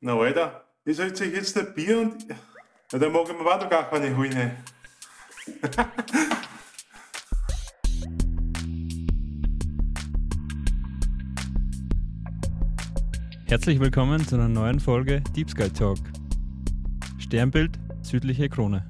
Na Alter, ich soll sich jetzt ein Bier und... Na, dann mag ich mir auch noch gar keine holen. Hey. Herzlich willkommen zu einer neuen Folge Deep Sky Talk. Sternbild südliche Krone.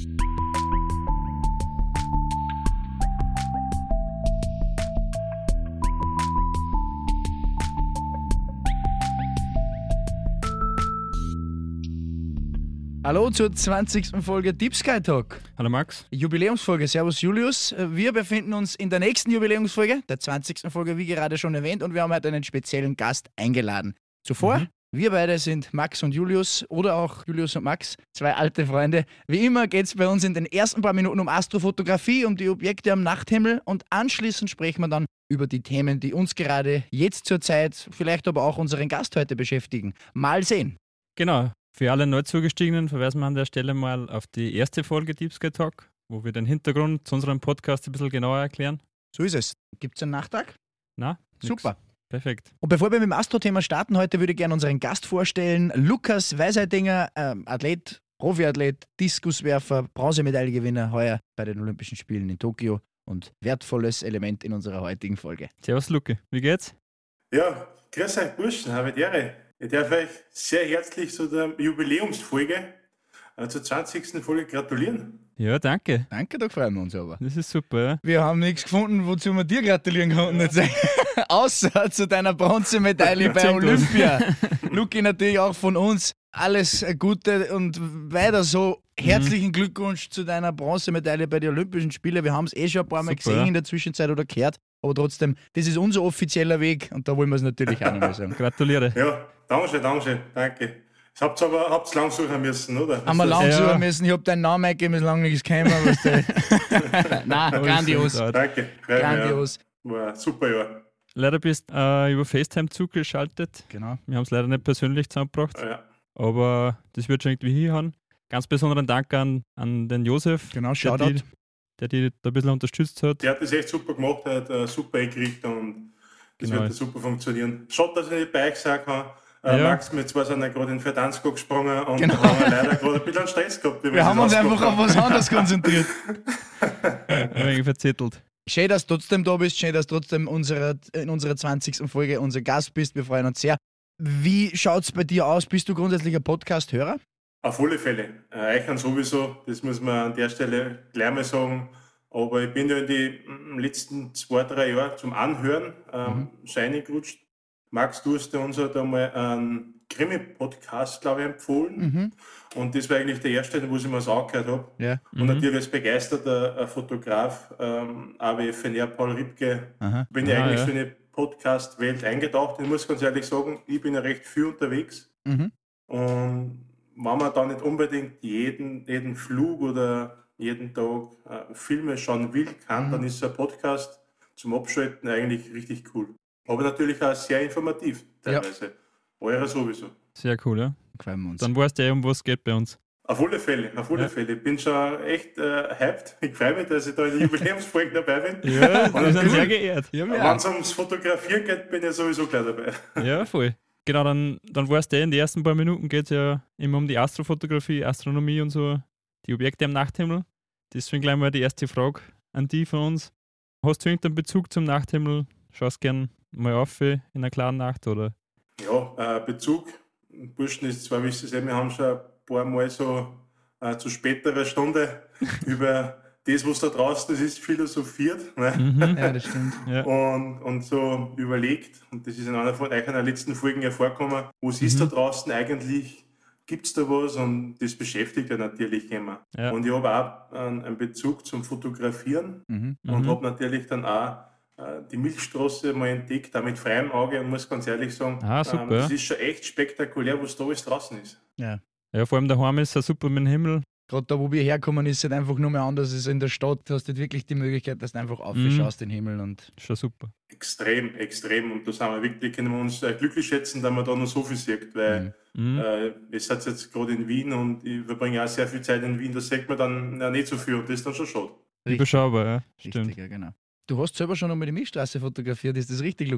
Hallo zur 20. Folge Deep Sky Talk. Hallo Max. Jubiläumsfolge. Servus Julius. Wir befinden uns in der nächsten Jubiläumsfolge, der 20. Folge, wie gerade schon erwähnt, und wir haben heute einen speziellen Gast eingeladen. Zuvor, wir beide sind Max und Julius oder auch Julius und Max, zwei alte Freunde. Wie immer geht es bei uns in den ersten paar Minuten um Astrofotografie, um die Objekte am Nachthimmel, und anschließend sprechen wir dann über die Themen, die uns gerade jetzt zur Zeit, vielleicht aber auch unseren Gast heute beschäftigen. Mal sehen. Genau. Für alle Neuzugestiegenen verweisen wir an der Stelle mal auf die erste Folge Deep Sky Talk, wo wir den Hintergrund zu unserem Podcast ein bisschen genauer erklären. So ist es. Gibt es einen Nachtrag? Na, nix. Super. Perfekt. Und bevor wir mit dem Astro-Thema starten, heute würde ich gerne unseren Gast vorstellen. Lukas Weisheitinger, Athlet, Profiathlet, Diskuswerfer, Bronzemedaillengewinner heuer bei den Olympischen Spielen in Tokio und wertvolles Element in unserer heutigen Folge. Servus Luke, wie geht's? Ja, grüß euch Burschen, habe die Ehre. Ich darf euch sehr herzlich zu der Jubiläumsfolge, zur 20. Folge gratulieren. Ja, danke. Danke, da freuen wir uns aber. Das ist super, ja. Wir haben nichts gefunden, wozu wir dir gratulieren konnten. Jetzt. Außer zu deiner Bronzemedaille bei Olympia. Luki, natürlich auch von uns alles Gute und weiter so. Herzlichen Glückwunsch zu deiner Bronzemedaille bei den Olympischen Spielen. Wir haben es schon ein paar Mal gesehen in der Zwischenzeit oder gehört. Aber trotzdem, das ist unser offizieller Weg und da wollen wir es natürlich auch noch mal sagen. Gratuliere. Ja, danke, danke. Habt's lang suchen müssen, oder? Haben wir lang suchen müssen. Ich habe deinen Namen eingegeben, ist lange nichts gekommen. Nein, grandios. Danke. Grandios. War super, ja. Leider bist über FaceTime zugeschaltet. Genau. Wir haben es leider nicht persönlich zusammengebracht. Ja. Aber das wird schon irgendwie hinhauen. Ganz besonderen Dank an den Josef. Genau, Shoutout. Der die da ein bisschen unterstützt hat. Der hat das echt super gemacht, er hat super eingekriegt und das wird super funktionieren. Schade, dass ich nicht bei euch sein kann. Max, wir zwei sind ja gerade in Verdansko gesprungen und haben leider gerade ein bisschen Stress gehabt. Wir haben uns einfach auf was anderes konzentriert. Ein wenig verzettelt. Schön, dass du trotzdem da bist, schön, dass du trotzdem in unserer 20. Folge unser Gast bist. Wir freuen uns sehr. Wie schaut es bei dir aus? Bist du grundsätzlich ein Podcast-Hörer? Auf alle Fälle. Eichern sowieso, das muss man an der Stelle gleich mal sagen. Aber ich bin ja in den letzten 2-3 Jahren zum Anhören reingerutscht. Max, du hast uns halt einmal einen Krimi-Podcast, glaube ich, empfohlen. Und das war eigentlich der erste, wo ich mir das angehört habe. Ja. Und natürlich als begeisterter Fotograf, AWFNR, Paul Ripke, bin ich eigentlich schon in die Podcast-Welt eingetaucht. Ich muss ganz ehrlich sagen, ich bin ja recht viel unterwegs. Und wenn man da nicht unbedingt jeden Flug oder jeden Tag Filme schauen will, dann ist so ein Podcast zum Abschalten eigentlich richtig cool. Aber natürlich auch sehr informativ teilweise. Ja. Eurer sowieso. Sehr cool, ja. Freuen wir uns. Dann weißt du um was es geht bei uns. Auf alle Fälle. Ich bin schon echt hyped. Ich freue mich, dass ich da in der Jubiläumsfolge dabei bin. Ja, wir sind sehr geehrt. Ja, wenn es ums Fotografieren geht, bin ich sowieso gleich dabei. Ja, voll. Genau, dann weißt du, in den ersten paar Minuten geht es ja immer um die Astrofotografie, Astronomie und so, die Objekte am Nachthimmel. Deswegen gleich mal die erste Frage an die von uns. Hast du irgendeinen Bezug zum Nachthimmel? Schaust gern mal auf in einer klaren Nacht, oder? Ja, Bezug. Burschen ist zwar, wisst ihr, wir haben schon ein paar Mal so zu späterer Stunde über das, was da draußen ist, philosophiert. Ne? Ja, das stimmt. Ja. Und so überlegt, und das ist in einer von euch in den letzten Folgen ja vorgekommen, was ist da draußen eigentlich, gibt es da was? Und das beschäftigt ja natürlich immer. Ja. Und ich habe auch einen Bezug zum Fotografieren und habe natürlich dann auch die Milchstraße mal entdeckt, auch mit freiem Auge, und muss ganz ehrlich sagen, super, das ist schon echt spektakulär, was da alles draußen ist. Ja, vor allem daheim ist es super mit dem Himmel. Gerade da, wo wir herkommen, ist es halt einfach nur mehr anders als in der Stadt. Du hast halt wirklich die Möglichkeit, dass du einfach aufschaust den Himmel. Und schon super. Extrem. Und da sind wir wirklich, können wir uns glücklich schätzen, dass man da noch so viel sieht, weil ihr seid jetzt gerade in Wien und ich verbringe auch sehr viel Zeit in Wien, da sieht man dann nicht so viel und das ist dann schon schade. Überschaubar, ja. Stimmt. Richtig, ja, genau. Du hast selber schon einmal die Milchstraße fotografiert, ist das richtig, Luki?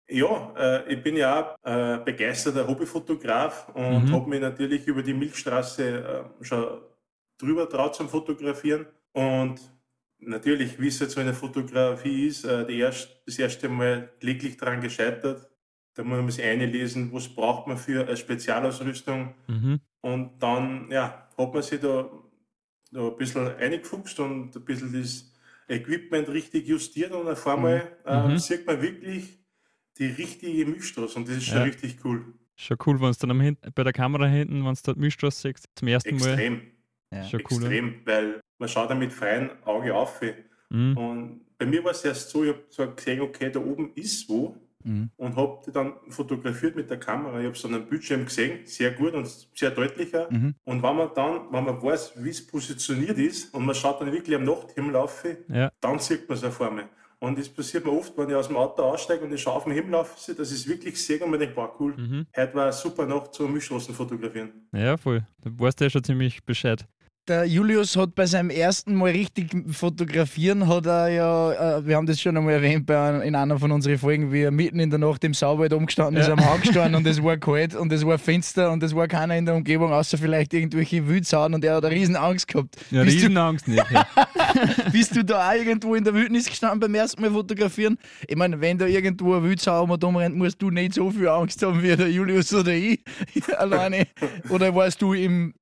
Ja, ich bin ja auch begeisterter Hobbyfotograf und habe mich natürlich über die Milchstraße schon drüber traut zum Fotografieren. Und natürlich, wie es jetzt so in der Fotografie ist, das erste Mal kläglich daran gescheitert. Da muss man sich einlesen, was braucht man für eine Spezialausrüstung. Und dann hat man sich da ein bisschen eingefuchst und ein bisschen das Equipment richtig justiert und auf einmal sieht man wirklich die richtige Milchstraße und das ist schon richtig cool. Schon cool, wenn du dann bei der Kamera hinten, wenn du dort Milchstraße siehst, zum ersten Mal. Schon cool, extrem, weil man schaut dann mit freiem Auge auf. Und bei mir war es erst so, ich habe zwar gesehen, okay, da oben ist wo und habe die dann fotografiert mit der Kamera. Ich habe es an einem Bildschirm gesehen, sehr gut und sehr deutlicher. Und wenn man weiß, wie es positioniert ist und man schaut dann wirklich am Nachthimmel auf, dann sieht man es auf einmal. Und das passiert mir oft, wenn ich aus dem Auto aussteige und ich schaue auf den Himmel auf, dass ich es wirklich sehe und mir denke, wow, cool, heute war eine super Nacht zum Milchstraßen fotografieren. Ja, voll. Da weißt du ja schon ziemlich Bescheid. Der Julius hat bei seinem ersten Mal richtig fotografieren, hat er ja, wir haben das schon einmal erwähnt in einer von unseren Folgen, wie er mitten in der Nacht im Sauwald umgestanden ist, am Hang gestanden und es war kalt und es war finster und es war keiner in der Umgebung, außer vielleicht irgendwelche Wildsauen und er hat eine riesen Angst gehabt. Ja, riesen Angst nicht. Ja. Bist du da auch irgendwo in der Wildnis gestanden beim ersten Mal fotografieren? Ich meine, wenn da irgendwo eine Wildsau rumrennt, musst du nicht so viel Angst haben wie der Julius oder ich alleine. Oder warst du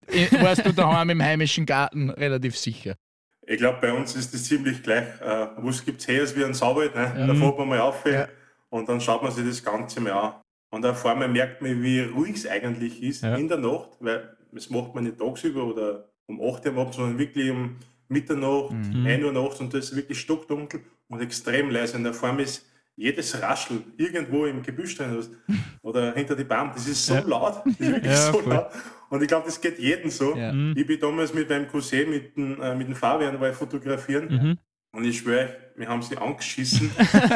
daheim im heimischen Garten relativ sicher? Ich glaube, bei uns ist das ziemlich gleich. Was gibt es her als wie ein Sauwald? Ne? Da fährt man mal auf und dann schaut man sich das Ganze mal an. Und auf einmal merkt man, wie ruhig es eigentlich ist in der Nacht, weil das macht man nicht tagsüber oder um 8 Uhr am Abend, sondern wirklich um Mitternacht, 1 Uhr nachts und das ist wirklich stockdunkel und extrem leise. Und auf einmal ist jedes Rascheln irgendwo im Gebüsch drin oder hinter die Baum, das ist so laut, das ist wirklich so laut. Und ich glaube, das geht jedem so. Ja. Ich bin damals mit meinem Cousin, mit dem Fabian, war ich fotografieren. Und ich schwöre, wir haben sie angeschissen.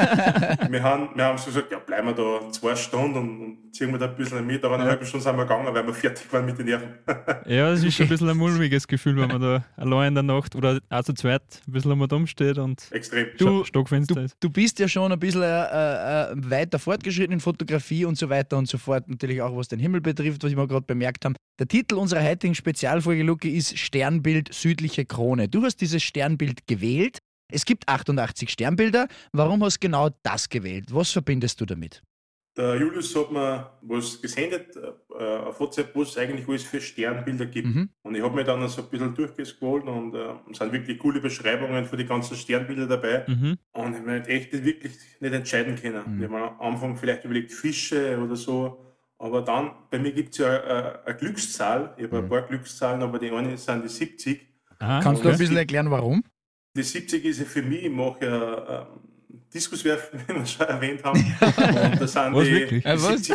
wir haben so gesagt, ja, bleiben wir da 2 Stunden und ziehen wir da ein bisschen mit. Aber eine halbe Stunde sind wir gegangen, weil wir fertig waren mit den Nerven. Ja, das ist schon ein bisschen ein mulmiges Gefühl, wenn man da allein in der Nacht oder auch zu zweit ein bisschen einmal rumsteht und stockfinster ist. Du bist ja schon ein bisschen weiter fortgeschritten in Fotografie und so weiter und so fort. Natürlich auch, was den Himmel betrifft, was wir gerade bemerkt haben. Der Titel unserer heutigen Spezialfolge, Luki, ist Sternbild Südliche Krone. Du hast dieses Sternbild gewählt. Es gibt 88 Sternbilder. Warum hast du genau das gewählt? Was verbindest du damit? Der Julius hat mir was gesendet auf WhatsApp, was es eigentlich alles für Sternbilder gibt. Und ich habe mir dann so ein bisschen durchgescrollt und es sind wirklich coole Beschreibungen für die ganzen Sternbilder dabei. Und ich habe mich echt wirklich nicht entscheiden können. Ich habe mir am Anfang vielleicht überlegt, Fische oder so. Aber dann, bei mir gibt es ja eine Glückszahl. Ich habe ein paar Glückszahlen, aber die eine sind die 70. Kannst du ein bisschen erklären, warum? Die 70 ist ja für mich, ich mache ja Diskuswerfen, wie wir schon erwähnt haben. Und das sind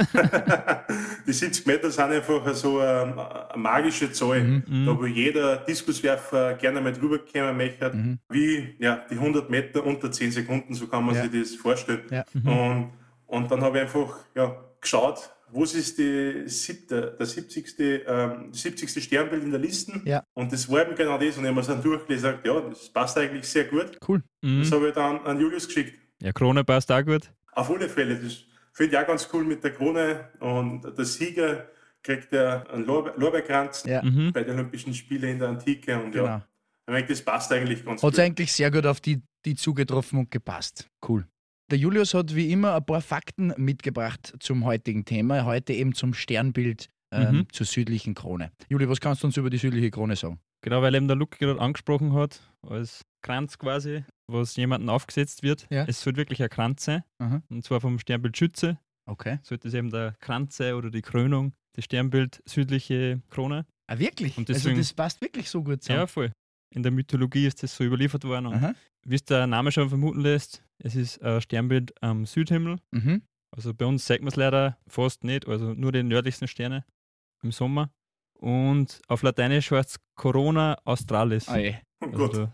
die 70 Meter sind einfach so eine magische Zahl, da wo jeder Diskuswerfer gerne mal drüber kommen möchte, wie die 100 Meter unter 10 Sekunden, so kann man sich das vorstellen. Ja. Und dann habe ich einfach geschaut, was ist die 70. Sternbild in der Liste? Ja. Und das war eben genau das. Und ich habe mir dann durchgelesen und gesagt, das passt eigentlich sehr gut. Cool. Das habe ich dann an Julius geschickt. Ja, Krone passt auch gut. Auf alle Fälle. Das finde ich auch ganz cool mit der Krone. Und der Sieger kriegt ja einen Lorbeerkranz bei den Olympischen Spielen in der Antike. Und ich denke, das passt eigentlich ganz gut. Hat es eigentlich sehr gut auf die zugetroffen und gepasst. Cool. Der Julius hat wie immer ein paar Fakten mitgebracht zum heutigen Thema, heute eben zum Sternbild zur südlichen Krone. Juli, was kannst du uns über die südliche Krone sagen? Genau, weil eben der Luke gerade angesprochen hat, als Kranz quasi, was jemandem aufgesetzt wird. Ja. Es soll wirklich ein Kranz sein, und zwar vom Sternbild Schütze. Okay. Sollte es eben der Kranz sein oder die Krönung, das Sternbild südliche Krone. Ah, wirklich? Und deswegen, also das passt wirklich so gut zusammen? Ja, voll. In der Mythologie ist das so überliefert worden. Und wie es der Name schon vermuten lässt, es ist ein Sternbild am Südhimmel. Also bei uns sieht man es leider fast nicht, also nur die nördlichsten Sterne im Sommer. Und auf Lateinisch heißt es Corona Australis. Oh je. Also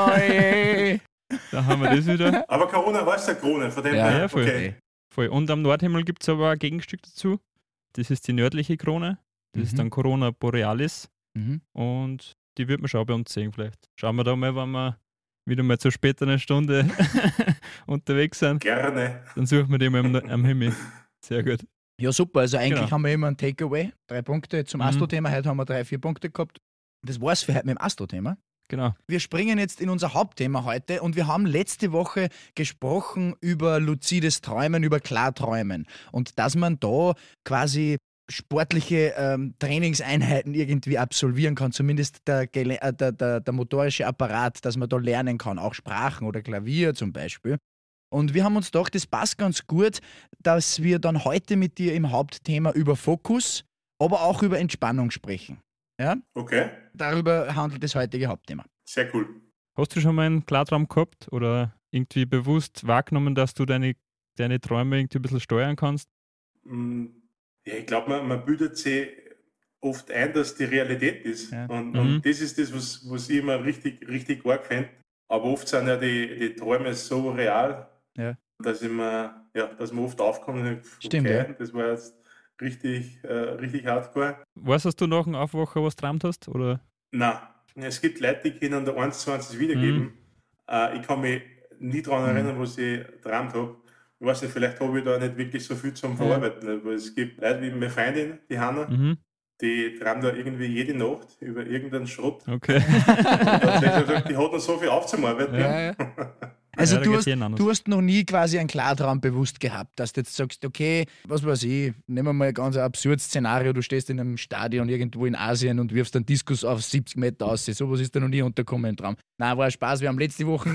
Da haben wir das wieder. Aber Corona war es der Krone, von dem her. Ja, voll. Okay. Voll. Und am Nordhimmel gibt es aber ein Gegenstück dazu. Das ist die nördliche Krone. Das ist dann Corona Borealis. Und die wird man schon bei uns sehen vielleicht. Schauen wir da mal, wenn wir wieder mal zur späteren Stunde unterwegs sind. Gerne. Dann suchen wir die mal am Himmel. Sehr gut. Ja, super. Also eigentlich haben wir immer ein Takeaway. 3 Punkte zum Astro-Thema. Heute haben wir 3, 4 Punkte gehabt. Das war's für heute mit dem Astro-Thema. Genau. Wir springen jetzt in unser Hauptthema heute und wir haben letzte Woche gesprochen über luzides Träumen, über Klarträumen und dass man da quasi sportliche Trainingseinheiten irgendwie absolvieren kann, zumindest der motorische Apparat, dass man da lernen kann, auch Sprachen oder Klavier zum Beispiel. Und wir haben uns gedacht, das passt ganz gut, dass wir dann heute mit dir im Hauptthema über Fokus, aber auch über Entspannung sprechen. Ja? Okay. Darüber handelt das heutige Hauptthema. Sehr cool. Hast du schon mal einen Klartraum gehabt oder irgendwie bewusst wahrgenommen, dass du deine Träume irgendwie ein bisschen steuern kannst? Ja, ich glaube, man bildet sich oft ein, dass die Realität ist. Ja. Und das ist das, was ich immer richtig, richtig arg finde. Aber oft sind ja die Träume so real, dass man oft aufkommt und denkt, okay, Stimmt, ja. Das war jetzt richtig hardcore. Weißt du, dass du nach dem Aufwachen was geträumt hast? Oder? Nein, es gibt Leute, die können da 1:20 wiedergeben. Ich kann mich nie daran erinnern, was ich geträumt habe. Ich weiß nicht, vielleicht habe ich da nicht wirklich so viel zum Verarbeiten. Aber es gibt Leute wie meine Freundin, die Hanna, die träumt da irgendwie jede Nacht über irgendeinen Schrott. Okay. Die hat noch so viel aufzuarbeiten. Ja. Also du hast noch nie quasi einen Klartraum bewusst gehabt, dass du jetzt sagst, okay, was weiß ich, nehmen wir mal ein ganz absurdes Szenario, du stehst in einem Stadion irgendwo in Asien und wirfst einen Diskus auf 70 Meter aus. Sowas ist da noch nie untergekommen im Traum. Nein, war ein Spaß. Wir haben letzte Woche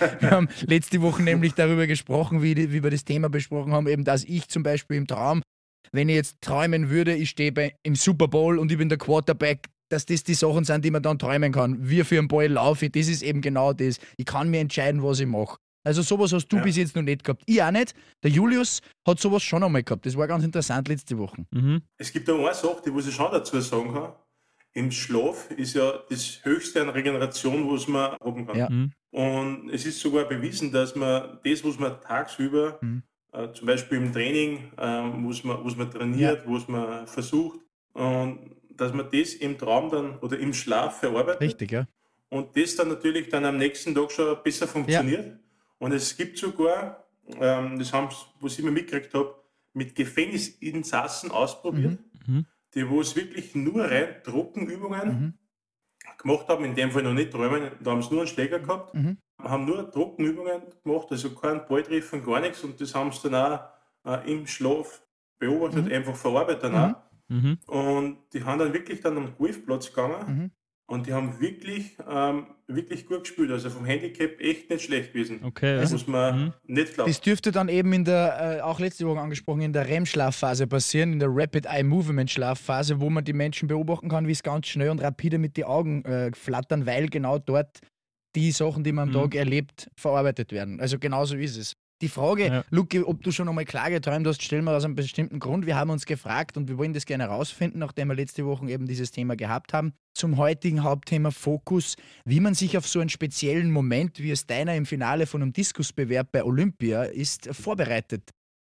nämlich darüber gesprochen, wie wir das Thema besprochen haben, eben, dass ich zum Beispiel im Traum, wenn ich jetzt träumen würde, ich stehe im Super Bowl und ich bin der Quarterback, dass das die Sachen sind, die man dann träumen kann. Wie für einen Ball laufe ich, das ist eben genau das. Ich kann mir entscheiden, was ich mache. Also sowas hast du bis jetzt noch nicht gehabt. Ich auch nicht. Der Julius hat sowas schon einmal gehabt. Das war ganz interessant letzte Woche. Es gibt da eine Sache, die muss ich schon dazu sagen kann. Im Schlaf ist ja das Höchste an Regeneration, was man haben kann. Ja. Und es ist sogar bewiesen, dass man das, was man tagsüber, zum Beispiel im Training, was man trainiert, was man versucht, und dass man das im Traum dann oder im Schlaf verarbeitet. Richtig, ja. Und das dann natürlich dann am nächsten Tag schon besser funktioniert. Ja. Und es gibt sogar, das haben sie, was ich mir mitgekriegt habe, mit Gefängnisinsassen ausprobiert, die wo es wirklich nur rein Trockenübungen gemacht haben, in dem Fall noch nicht träumen, da haben sie nur einen Schläger gehabt, haben nur Trockenübungen gemacht, also kein Ball treffen, gar nichts, und das haben sie dann auch im Schlaf beobachtet, einfach verarbeitet dann auch. Und die haben dann wirklich dann am Golfplatz gegangen und die haben wirklich gut gespielt. Also vom Handicap echt nicht schlecht gewesen. Okay. Das muss man nicht glauben. Das dürfte dann eben in der, auch letzte Woche angesprochen, in der REM-Schlafphase passieren, in der Rapid Eye Movement Schlafphase, wo man die Menschen beobachten kann, wie es ganz schnell und rapide mit den Augen flattern, weil genau dort die Sachen, die man am Tag erlebt, verarbeitet werden. Also genauso ist es. Die Frage, Luki, ob du schon einmal klar geträumt hast, stellen wir aus einem bestimmten Grund. Wir haben uns gefragt und wir wollen das gerne herausfinden, nachdem wir letzte Woche eben dieses Thema gehabt haben, zum heutigen Hauptthema Fokus, wie man sich auf so einen speziellen Moment, wie es deiner im Finale von einem Diskusbewerb bei Olympia ist, vorbereitet.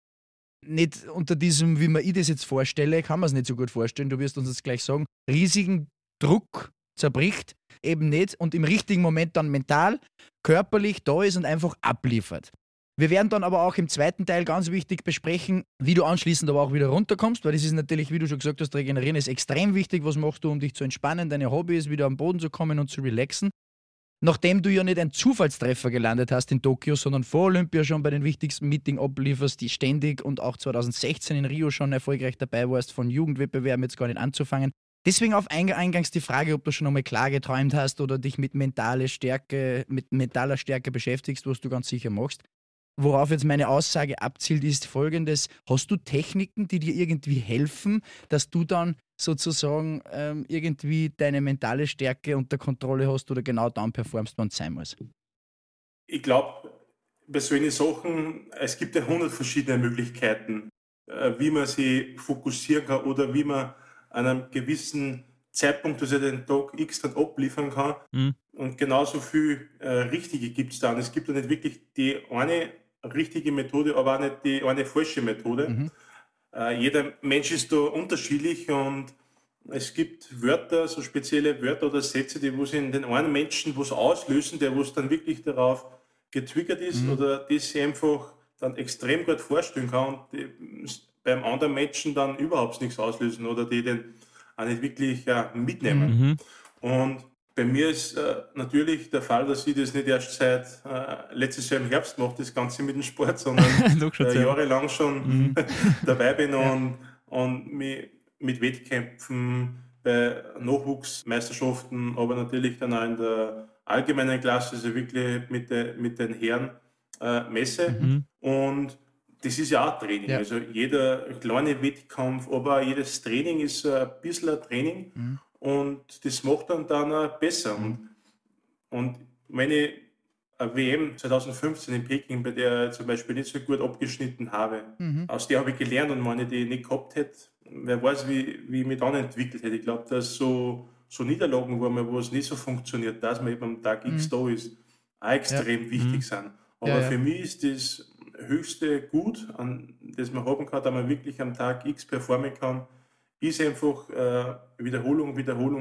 Nicht unter diesem, wie man ich das jetzt vorstelle, kann man es nicht so gut vorstellen, du wirst uns das gleich sagen, riesigen Druck zerbricht, eben nicht, und im richtigen Moment dann mental, körperlich da ist und einfach abliefert. Wir werden dann aber auch im zweiten Teil ganz wichtig besprechen, wie du anschließend aber auch wieder runterkommst, weil das ist natürlich, wie du schon gesagt hast, regenerieren ist extrem wichtig. Was machst du, um dich zu entspannen? Deine Hobby ist, wieder am Boden zu kommen und zu relaxen. Nachdem du ja nicht ein Zufallstreffer gelandet hast in Tokio, sondern vor Olympia schon bei den wichtigsten Meetings ablieferst, die ständig und auch 2016 in Rio schon erfolgreich dabei warst, von Jugendwettbewerben jetzt gar nicht anzufangen. Deswegen auf eingangs die Frage, ob du schon einmal klar geträumt hast oder dich mit mentaler Stärke beschäftigst, was du ganz sicher machst. Worauf jetzt meine Aussage abzielt, ist folgendes: Hast du Techniken, die dir irgendwie helfen, dass du dann sozusagen irgendwie deine mentale Stärke unter Kontrolle hast oder genau dann performst, wann es sein muss? Ich glaube, bei solchen Sachen, es gibt ja 100 verschiedene Möglichkeiten, wie man sich fokussieren kann oder wie man an einem gewissen Zeitpunkt, also den Tag X dann abliefern kann. Und genauso viel Richtige gibt es da. Und es gibt ja nicht wirklich die eine richtige Methode, aber auch nicht die eine falsche Methode. Jeder Mensch ist da unterschiedlich und es gibt Wörter, so spezielle Wörter oder Sätze, die wo sie in den einen Menschen was auslösen, der wo es dann wirklich darauf getriggert ist oder die sich einfach dann extrem gut vorstellen kann und die beim anderen Menschen dann überhaupt nichts auslösen oder die den auch nicht wirklich mitnehmen. Und bei mir ist natürlich der Fall, dass ich das nicht erst seit letztes Jahr im Herbst mache, das Ganze mit dem Sport, sondern jahrelang schon dabei bin und mich mit Wettkämpfen bei Nachwuchsmeisterschaften, aber natürlich dann auch in der allgemeinen Klasse, also wirklich mit den Herren messe. Und das ist ja auch Training. Ja. Also jeder kleine Wettkampf, aber auch jedes Training ist ein bisschen ein Training und das macht dann auch besser. Und wenn ich eine WM 2015 in Peking, bei der ich zum Beispiel nicht so gut abgeschnitten habe, aus der habe ich gelernt und wenn ich die nicht gehabt hätte, wer weiß, wie ich mich dann entwickelt hätte. Ich glaube, dass so Niederlagen, wo es nicht so funktioniert, dass man eben am Tag X da ist, auch extrem wichtig sind. Aber für mich ist das höchste Gut, das man haben kann, dass man wirklich am Tag X performen kann, ist einfach Wiederholung.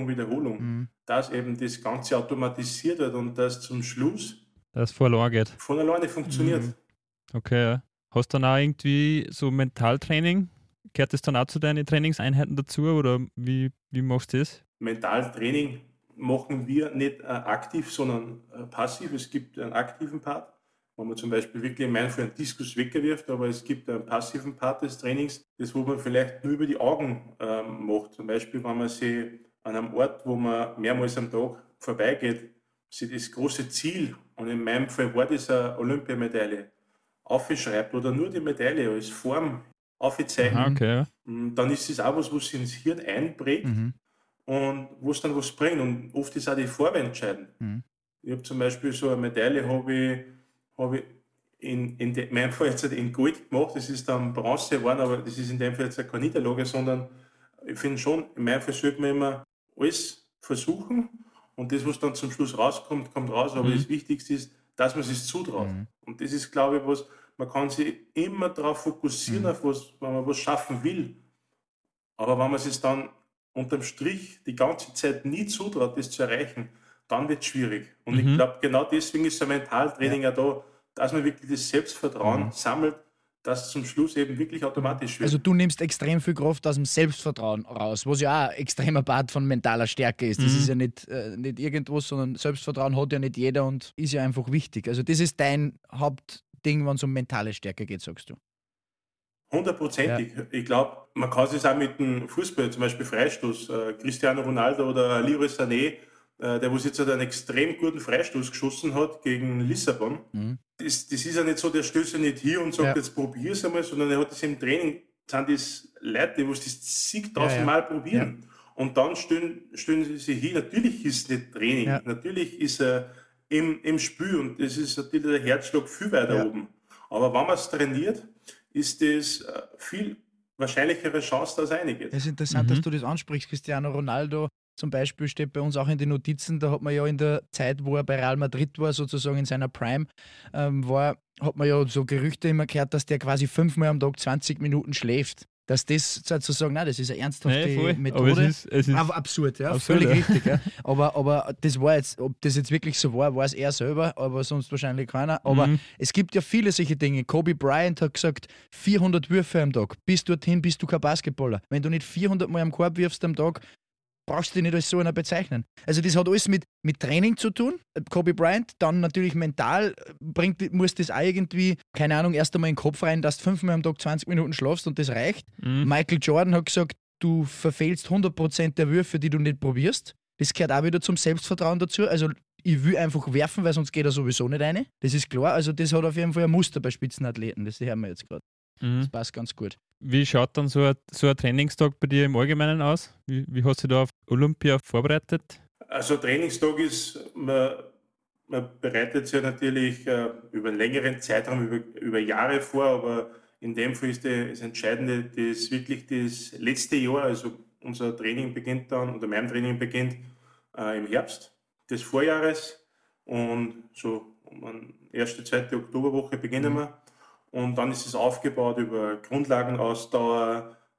Dass eben das Ganze automatisiert wird und dass zum Schluss das von alleine funktioniert. Okay, ja. Hast du dann auch irgendwie so Mentaltraining? Gehört das dann auch zu deinen Trainingseinheiten dazu oder wie machst du das? Mentaltraining machen wir nicht aktiv, sondern passiv. Es gibt einen aktiven Part, wo man zum Beispiel wirklich in meinem Fall einen Diskus wegwirft, aber es gibt einen passiven Part des Trainings, das wo man vielleicht nur über die Augen macht. Zum Beispiel, wenn man sich an einem Ort, wo man mehrmals am Tag vorbeigeht, sich das große Ziel, und in meinem Fall war das eine Olympiamedaille, aufschreibt oder nur die Medaille als Form aufzeichnet, dann ist das auch was sich ins Hirn einprägt und wo es dann was bringt. Und oft ist auch die Farbe entscheidend. Ich habe zum Beispiel so eine Medaille, habe ich in meinem Fall jetzt in Gold gemacht, das ist dann Bronze geworden, aber das ist in dem Fall jetzt keine Niederlage, sondern ich finde schon, in meinem Fall sollte man immer alles versuchen und das, was dann zum Schluss rauskommt, kommt raus, aber das Wichtigste ist, dass man es sich zutraut. Und das ist, glaube ich, was, man kann sich immer darauf fokussieren, auf was, wenn man was schaffen will, aber wenn man es dann unterm Strich die ganze Zeit nie zutraut, das zu erreichen, dann wird es schwierig. Und ich glaube, genau deswegen ist so ein Mentaltraining ja da, dass man wirklich das Selbstvertrauen sammelt, dass es zum Schluss eben wirklich automatisch wird. Also du nimmst extrem viel Kraft aus dem Selbstvertrauen raus, was ja auch ein extremer Part von mentaler Stärke ist. Das ist ja nicht irgendwas, sondern Selbstvertrauen hat ja nicht jeder und ist ja einfach wichtig. Also das ist dein Hauptding, wenn es um mentale Stärke geht, sagst du. 100%ig. Ja. Ich glaube, man kann es auch mit dem Fußball, zum Beispiel Freistoß, Cristiano Ronaldo oder Leroy Sané, der wo jetzt einen extrem guten Freistoß geschossen hat gegen Lissabon. Das ist ja nicht so, der stößt ja nicht hier und sagt, jetzt probier es einmal, sondern er hat das im Training, sind das Leute, die das zigtausendmal probieren. Ja. Und dann stellen sie sich hier, natürlich ist es nicht Training, natürlich ist er im Spiel und das ist natürlich der Herzschlag viel weiter oben. Aber wenn man es trainiert, ist das viel wahrscheinlichere Chance, dass es reingeht. Es ist interessant, dass du das ansprichst. Cristiano Ronaldo zum Beispiel steht bei uns auch in den Notizen, da hat man ja in der Zeit, wo er bei Real Madrid war, sozusagen in seiner Prime, hat man ja so Gerüchte immer gehört, dass der quasi 5-mal am Tag 20 Minuten schläft. Dass das sozusagen, nein, das ist eine ernsthafte Methode. Aber es ist aber absurd, ja, völlig richtig. Ja. Aber das war jetzt, ob das jetzt wirklich so war, weiß er selber, aber sonst wahrscheinlich keiner. Aber es gibt ja viele solche Dinge. Kobe Bryant hat gesagt, 400 Würfe am Tag. Bis dorthin bist du kein Basketballer. Wenn du nicht 400 Mal am Korb wirfst am Tag, brauchst du dich nicht als so einer bezeichnen. Also das hat alles mit Training zu tun. Kobe Bryant, dann natürlich mental muss das auch irgendwie, keine Ahnung, erst einmal in den Kopf rein, dass du 5-mal am Tag 20 Minuten schlafst und das reicht. Michael Jordan hat gesagt, du verfehlst 100% der Würfe, die du nicht probierst. Das gehört auch wieder zum Selbstvertrauen dazu. Also ich will einfach werfen, weil sonst geht er sowieso nicht rein. Das ist klar. Also das hat auf jeden Fall ein Muster bei Spitzenathleten. Das hören wir jetzt gerade. Das passt ganz gut. Wie schaut dann so ein Trainingstag bei dir im Allgemeinen aus? Wie hast du da auf Olympia vorbereitet? Also Trainingstag ist, man bereitet sich ja natürlich über einen längeren Zeitraum, über Jahre vor, aber in dem Fall ist das Entscheidende, dass wirklich das letzte Jahr, also unser Training beginnt dann, oder mein Training beginnt im Herbst des Vorjahres und so um die erste, zweite Oktoberwoche beginnen wir. Und dann ist es aufgebaut über Grundlagenausdauer,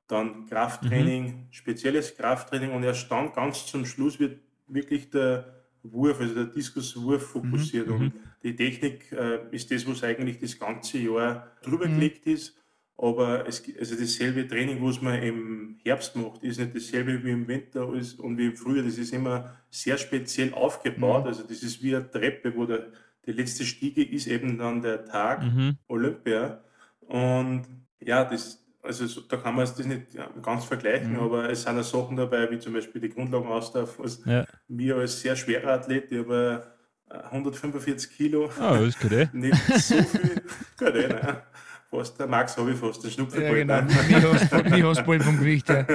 dann Krafttraining, spezielles Krafttraining und erst dann ganz zum Schluss wird wirklich der Wurf, also der Diskuswurf fokussiert und die Technik ist das, was eigentlich das ganze Jahr drüber gelegt ist, aber also dasselbe Training, was man im Herbst macht, ist nicht dasselbe wie im Winter und wie im Frühjahr, das ist immer sehr speziell aufgebaut, also das ist wie eine Treppe, wo die letzte Stiege ist eben dann der Tag Olympia und ja, da kann man das nicht ganz vergleichen, aber es sind auch Sachen dabei, wie zum Beispiel die Grundlagenausdauer, was mir als sehr schwerer Athlet, ich habe 145 Kilo, das ist gut, nicht so viel, gut, nein. Fast, der Max habe ich fast, den Schnupfenball. Ja, genau, nie hast bald vom Gewicht her.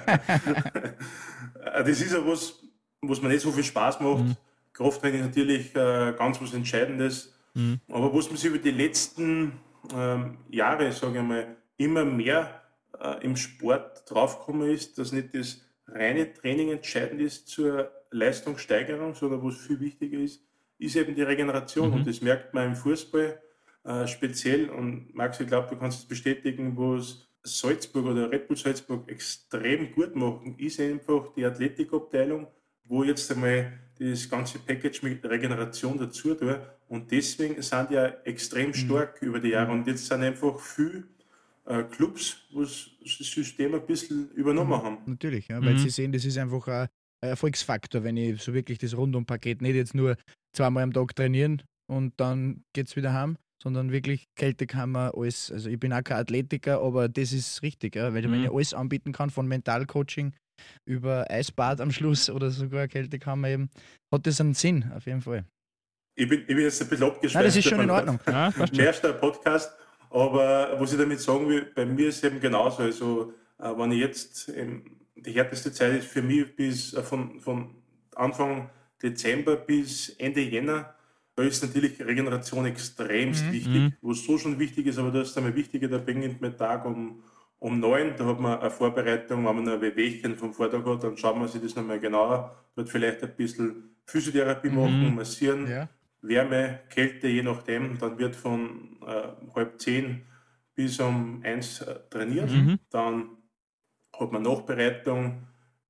Das ist ja was mir nicht so viel Spaß macht. Krafttraining ist natürlich ganz was Entscheidendes, aber was man sich über die letzten Jahre, sage ich mal, immer mehr im Sport draufgekommen ist, dass nicht das reine Training entscheidend ist zur Leistungssteigerung, sondern was viel wichtiger ist eben die Regeneration. Und das merkt man im Fußball speziell. Und Max, ich glaube, du kannst es bestätigen, was Salzburg oder Red Bull Salzburg extrem gut machen, ist einfach die Athletikabteilung, wo jetzt einmal das ganze Package mit Regeneration dazu tut. Und deswegen sind die ja extrem stark über die Jahre. Und jetzt sind einfach viele Clubs, wo das System ein bisschen übernommen haben. Natürlich, ja, weil sie sehen, das ist einfach ein Erfolgsfaktor, wenn ich so wirklich das Rundumpaket nicht jetzt nur zweimal am Tag trainieren und dann geht es wieder heim, sondern wirklich Kältekammer, alles. Also ich bin auch kein Athletiker, aber das ist richtig, ja, weil wenn ich alles anbieten kann, von Mentalcoaching über Eisbad am Schluss oder sogar Kältekammer eben, hat das einen Sinn, auf jeden Fall. Ich bin jetzt ein bisschen abgeschweift. Nein, das ist schon in Ordnung. Erster Podcast, aber was ich damit sagen will, bei mir ist es eben genauso. Also wenn ich jetzt, die härteste Zeit ist für mich bis von Anfang Dezember bis Ende Jänner, da ist natürlich Regeneration extremst wichtig, was so schon wichtig ist, aber das ist einmal wichtiger, da beginnt mein Tag um 9, da hat man eine Vorbereitung, wenn man ein Wehwehchen vom Vortag hat, dann schaut man sich das nochmal genauer, dort vielleicht ein bisschen Physiotherapie machen, massieren, Wärme, Kälte, je nachdem, dann wird von 9:30 bis um 1 trainiert, dann hat man Nachbereitung.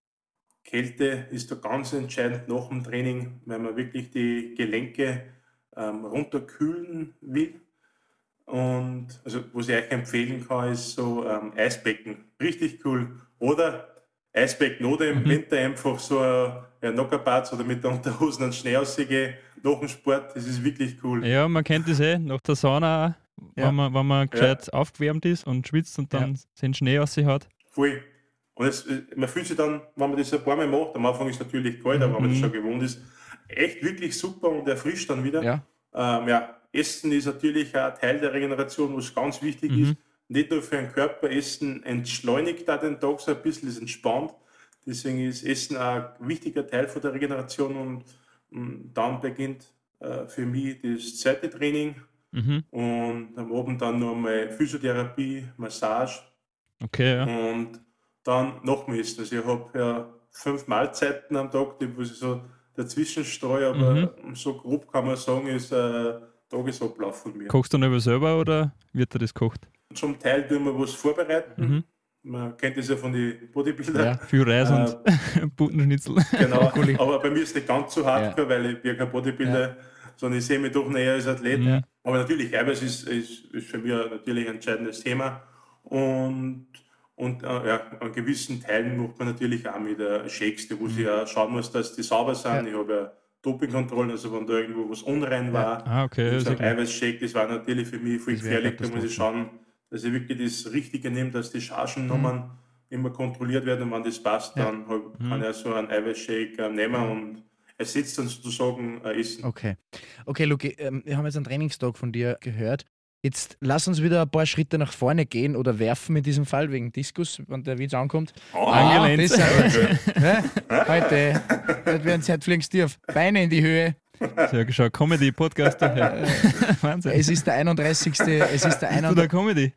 Kälte ist da ganz entscheidend nach dem Training, weil man wirklich die Gelenke runterkühlen will. Und also, was ich euch empfehlen kann, ist so Eisbecken. Richtig cool. Oder Eisbecken oder im Winter einfach so ein Knockerbad oder mit der Unterhosen einen Schnee rausgehen nach dem Sport. Das ist wirklich cool. Ja, man kennt das nach der Sauna, wenn man gescheit aufgewärmt ist und schwitzt und dann den Schnee raushaut. Voll. Und man fühlt sich dann, wenn man das ein paar Mal macht, am Anfang ist es natürlich kalt, aber wenn man das schon gewohnt ist, echt wirklich super und erfrischt dann wieder. Essen ist natürlich auch Teil der Regeneration, was ganz wichtig ist. Nicht nur für den Körper, Essen entschleunigt da den Tag so ein bisschen, ist entspannt. Deswegen ist Essen auch ein wichtiger Teil von der Regeneration und dann beginnt für mich das zweite Training und am Abend dann noch mal Physiotherapie, Massage und dann nochmal Essen. Also ich habe ja 5 Mahlzeiten am Tag, die ich so dazwischen streue, aber so grob kann man sagen, ist ein Tagesablauf von mir. Kochst du noch selber oder wird dir das gekocht? Zum Teil tun wir was vorbereiten. Man kennt das ja von den Bodybuildern. Ja, viel Reis und Buttenschnitzel. Genau, aber bei mir ist es nicht ganz so hardcore, weil ich bin kein Bodybuilder, sondern ich sehe mich doch näher als Athlet. Aber natürlich, Eiweiß ist für mich natürlich ein entscheidendes Thema. Und an gewissen Teilen macht man natürlich auch mit Shakes, wo ich ja schauen muss, dass die sauber sind. Ich habe ja Dopingkontrollen, also wenn da irgendwo was unrein war. So ein Eiweißshake, das war natürlich für mich voll gefährlich. Da muss ich schauen, dass ich wirklich das Richtige nehme, dass die Chargennummern immer kontrolliert werden. Und wenn das passt, dann kann ich so einen Eiweißshake nehmen und ersetzt dann sozusagen Essen. Okay, Luki, wir haben jetzt einen Trainingstag von dir gehört. Jetzt lass uns wieder ein paar Schritte nach vorne gehen oder werfen in diesem Fall wegen Diskus, wenn der Witz ankommt. Angelehnt. Heute werden sie halt fliegstief. Beine in die Höhe. Ja, schau, Comedy-Podcast daher. Wahnsinn. Es ist der 31. Comedy.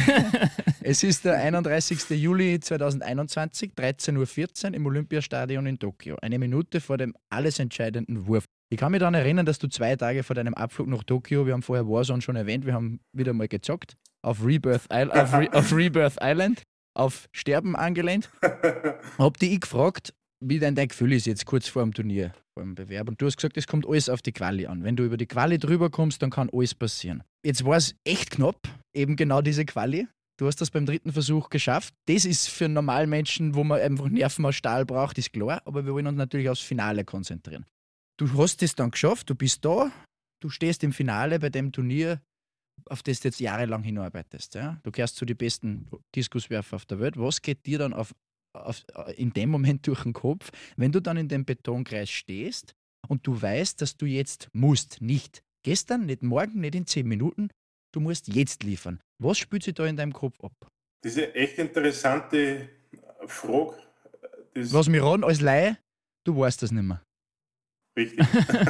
Es ist der 31. Juli 2021, 13:14 Uhr im Olympiastadion in Tokio. Eine Minute vor dem alles entscheidenden Wurf. Ich kann mich daran erinnern, dass du 2 Tage vor deinem Abflug nach Tokio, wir haben vorher Warzone schon erwähnt, wir haben wieder mal gezockt auf Rebirth Island. auf Sterben angelehnt. Hab die gefragt, wie denn dein Gefühl ist jetzt kurz vor dem Turnier, vor dem Bewerb. Und du hast gesagt, es kommt alles auf die Quali an. Wenn du über die Quali drüber kommst, dann kann alles passieren. Jetzt war es echt knapp, eben genau diese Quali. Du hast das beim 3. Versuch geschafft. Das ist für normale Menschen, wo man einfach Nerven aus Stahl braucht, ist klar. Aber wir wollen uns natürlich aufs Finale konzentrieren. Du hast es dann geschafft, du bist da, du stehst im Finale bei dem Turnier, auf das du jetzt jahrelang hinarbeitest. Ja? Du gehörst zu den besten Diskuswerfer auf der Welt. Was geht dir dann in dem Moment durch den Kopf, wenn du dann in dem Betonkreis stehst und du weißt, dass du jetzt musst, nicht gestern, nicht morgen, nicht in 10 Minuten, du musst jetzt liefern. Was spielt sich da in deinem Kopf ab? Das ist eine echt interessante Frage. Lass mich ran, als Laie, du weißt das nicht mehr. Richtig.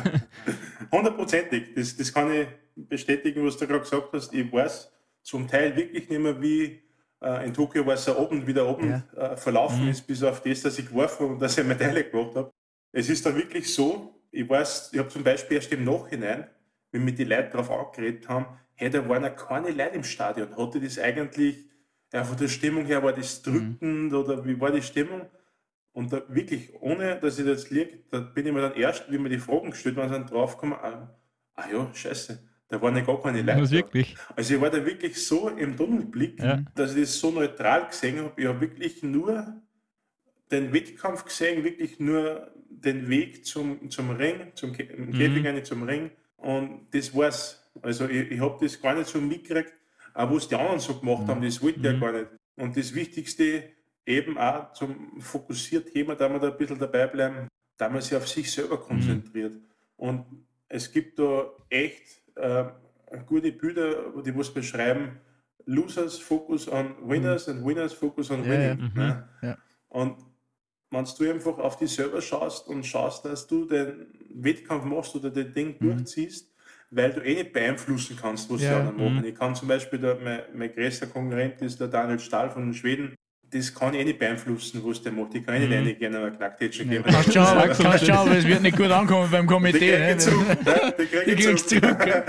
100%ig. Das kann ich bestätigen, was du gerade gesagt hast. Ich weiß zum Teil wirklich nicht mehr, wie in Tokio war es ein Abend, wie der Abend verlaufen ist, bis auf das, dass ich geworfen habe und dass ich eine Medaille gemacht habe. Es ist dann wirklich so, ich habe zum Beispiel erst im Nachhinein, wenn wir die Leute darauf angeredet haben, hey, da waren ja keine Leute im Stadion. Hatte das eigentlich, von der Stimmung her, war das drückend oder wie war die Stimmung? Und da wirklich, ohne dass ich das liege, da bin ich mir dann erst, wie mir die Fragen gestellt waren, dann draufgekommen, scheiße, da waren ja gar keine Leute. Wirklich? Also ich war da wirklich so im Tunnelblick, dass ich das so neutral gesehen habe. Ich habe wirklich nur den Wettkampf gesehen, wirklich nur den Weg zum Ring, zum Käfig, zum Ring. Und das war's. Also ich habe das gar nicht so mitgekriegt, auch was die anderen so gemacht haben, das wollte ich ja gar nicht. Und das Wichtigste, eben auch zum fokussiert Thema, da man da ein bisschen dabei bleiben, da man sich auf sich selber konzentriert. Und es gibt da echt gute Bilder, die was beschreiben, Losers focus on winners and winners focus on winning. Ja. Und wenn du einfach auf dich selber schaust und schaust, dass du den Wettkampf machst oder den Ding durchziehst, weil du nicht beeinflussen kannst, was die anderen machen. Ich kann zum Beispiel, mein größter Konkurrent ist der Daniel Stahl von Schweden, das kann ich nicht beeinflussen, was der macht. Ich kann nicht eine gerne eine Knacktätschen geben. Kannst schauen, aber es wird nicht gut ankommen beim Komitee. Die kriegst du zurück.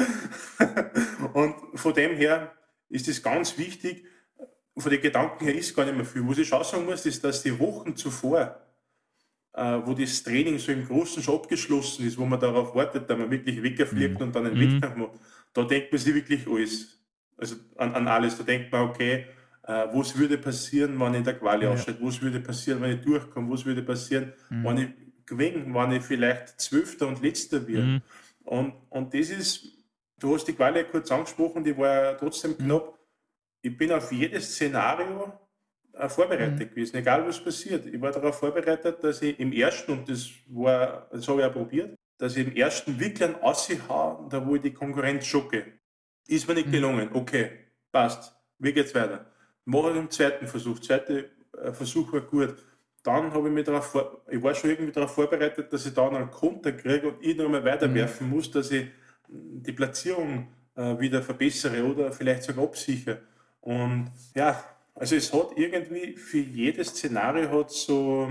Und von dem her ist es ganz wichtig, von den Gedanken her ist gar nicht mehr viel. Was ich auch sagen muss, ist, dass die Wochen zuvor, wo das Training so im Großen schon abgeschlossen ist, wo man darauf wartet, dass man wirklich wegfliegt und dann einen Wettkampf macht, da denkt man sich wirklich alles. Also an alles. Da denkt man, okay, was würde passieren, wenn ich in der Quali ausscheide? Was würde passieren, wenn ich durchkomme? Was würde passieren, wenn ich gewinne, wenn ich vielleicht 12. und Letzter werde? Und das ist, du hast die Quali kurz angesprochen, die war trotzdem knapp. Ich bin auf jedes Szenario vorbereitet gewesen, egal was passiert. Ich war darauf vorbereitet, dass ich im ersten, und das habe ich auch probiert, dass ich im ersten wirklich einen raushaue, da wo ich die Konkurrenz schocke. Ist mir nicht gelungen. Okay, passt. Wie geht's weiter? Mache ich den zweiten Versuch. Zweiter Versuch war gut. Dann habe ich mich ich war schon irgendwie darauf vorbereitet, dass ich dann einen Konter kriege und ich noch mal weiterwerfen muss, dass ich die Platzierung wieder verbessere oder vielleicht sogar absichere. Und ja, also es hat irgendwie für jedes Szenario hat so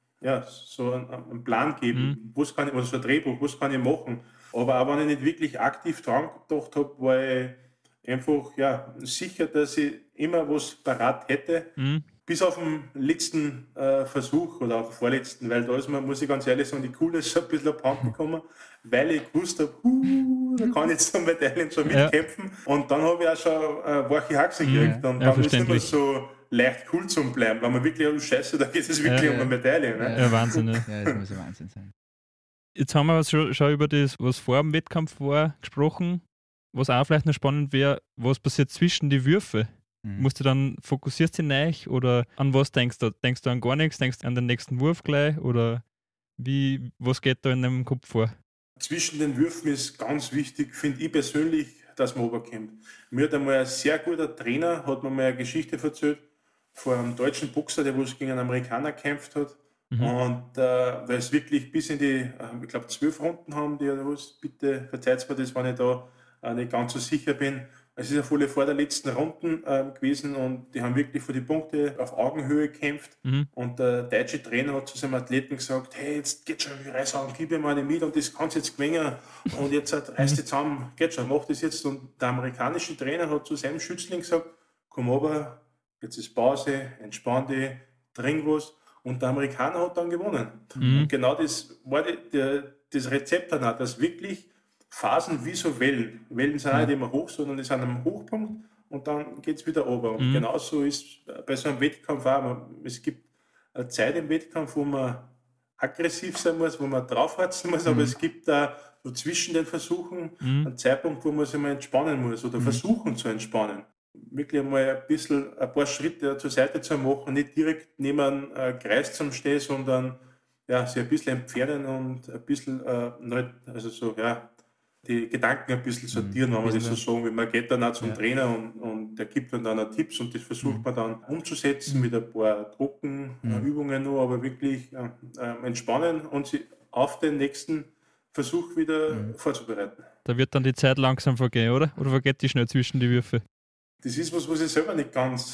einen Plan gegeben, was kann ich, oder so ein Drehbuch, was kann ich machen. Aber auch wenn ich nicht wirklich aktiv dran gedacht habe, war ich einfach sicher, dass ich immer was parat hätte, bis auf den letzten Versuch oder auch den vorletzten, weil da ist mir, muss ich ganz ehrlich sagen, die Coolness ein bisschen abhanden gekommen, weil ich gewusst habe, da kann ich jetzt so Medaillen so mitkämpfen. Und dann habe ich auch schon wache Haxe gekriegt. Und dann ist es nicht mehr so leicht cool zum Bleiben, weil man wirklich, scheiße, da geht es wirklich um eine Medaille. Ne? Ja, Wahnsinn. Ne? Ja, das muss ein Wahnsinn sein. Jetzt haben wir schon über das, was vor dem Wettkampf war, gesprochen. Was auch vielleicht noch spannend wäre, was passiert zwischen die Würfe? Musst du dann, fokussierst du dich oder an was denkst du? Denkst du an gar nichts? Denkst du an den nächsten Wurf gleich? Oder was geht da in deinem Kopf vor? Zwischen den Würfen ist ganz wichtig, finde ich persönlich, dass man runterkommt. Mir hat einmal ein sehr guter Trainer, hat mir mal eine Geschichte erzählt, von einem deutschen Boxer, der gegen einen Amerikaner gekämpft hat. Und da ist wirklich bis in die, ich glaube 12 Runden haben die oder was. Bitte verzeiht mir das, wenn ich da nicht ganz so sicher bin. Es ist ja voll vor der letzten Runden gewesen und die haben wirklich für die Punkte auf Augenhöhe gekämpft. Und der deutsche Trainer hat zu seinem Athleten gesagt, hey, jetzt geht schon, reiß an, gib mir meine mit und das kannst jetzt gewinnen. Und jetzt reißt jetzt zusammen, geht schon, mach das jetzt. Und der amerikanische Trainer hat zu seinem Schützling gesagt, komm aber, jetzt ist Pause, entspann dich, trink was. Und der Amerikaner hat dann gewonnen. Und genau das war das Rezept dann auch, dass wirklich Phasen wie so Wellen. Wellen sind nicht immer hoch, sondern die sind am Hochpunkt und dann geht es wieder runter. Und genauso ist bei so einem Wettkampf auch. Es gibt eine Zeit im Wettkampf, wo man aggressiv sein muss, wo man draufhatzen muss, aber es gibt da so zwischen den Versuchen einen Zeitpunkt, wo man sich mal entspannen muss oder versuchen zu entspannen. Wirklich einmal ein paar Schritte zur Seite zu machen, nicht direkt neben einem Kreis zu stehen, sondern sich ein bisschen entfernen und ein bisschen die Gedanken ein bisschen sortieren, wenn man das so sagen will. Man geht dann auch zum Trainer und der gibt dann auch Tipps und das versucht man dann umzusetzen mit ein paar Trockenübungen noch, aber wirklich entspannen und sich auf den nächsten Versuch wieder vorzubereiten. Da wird dann die Zeit langsam vergehen, oder? Oder vergeht die schnell zwischen die Würfe? Das ist was ich selber nicht ganz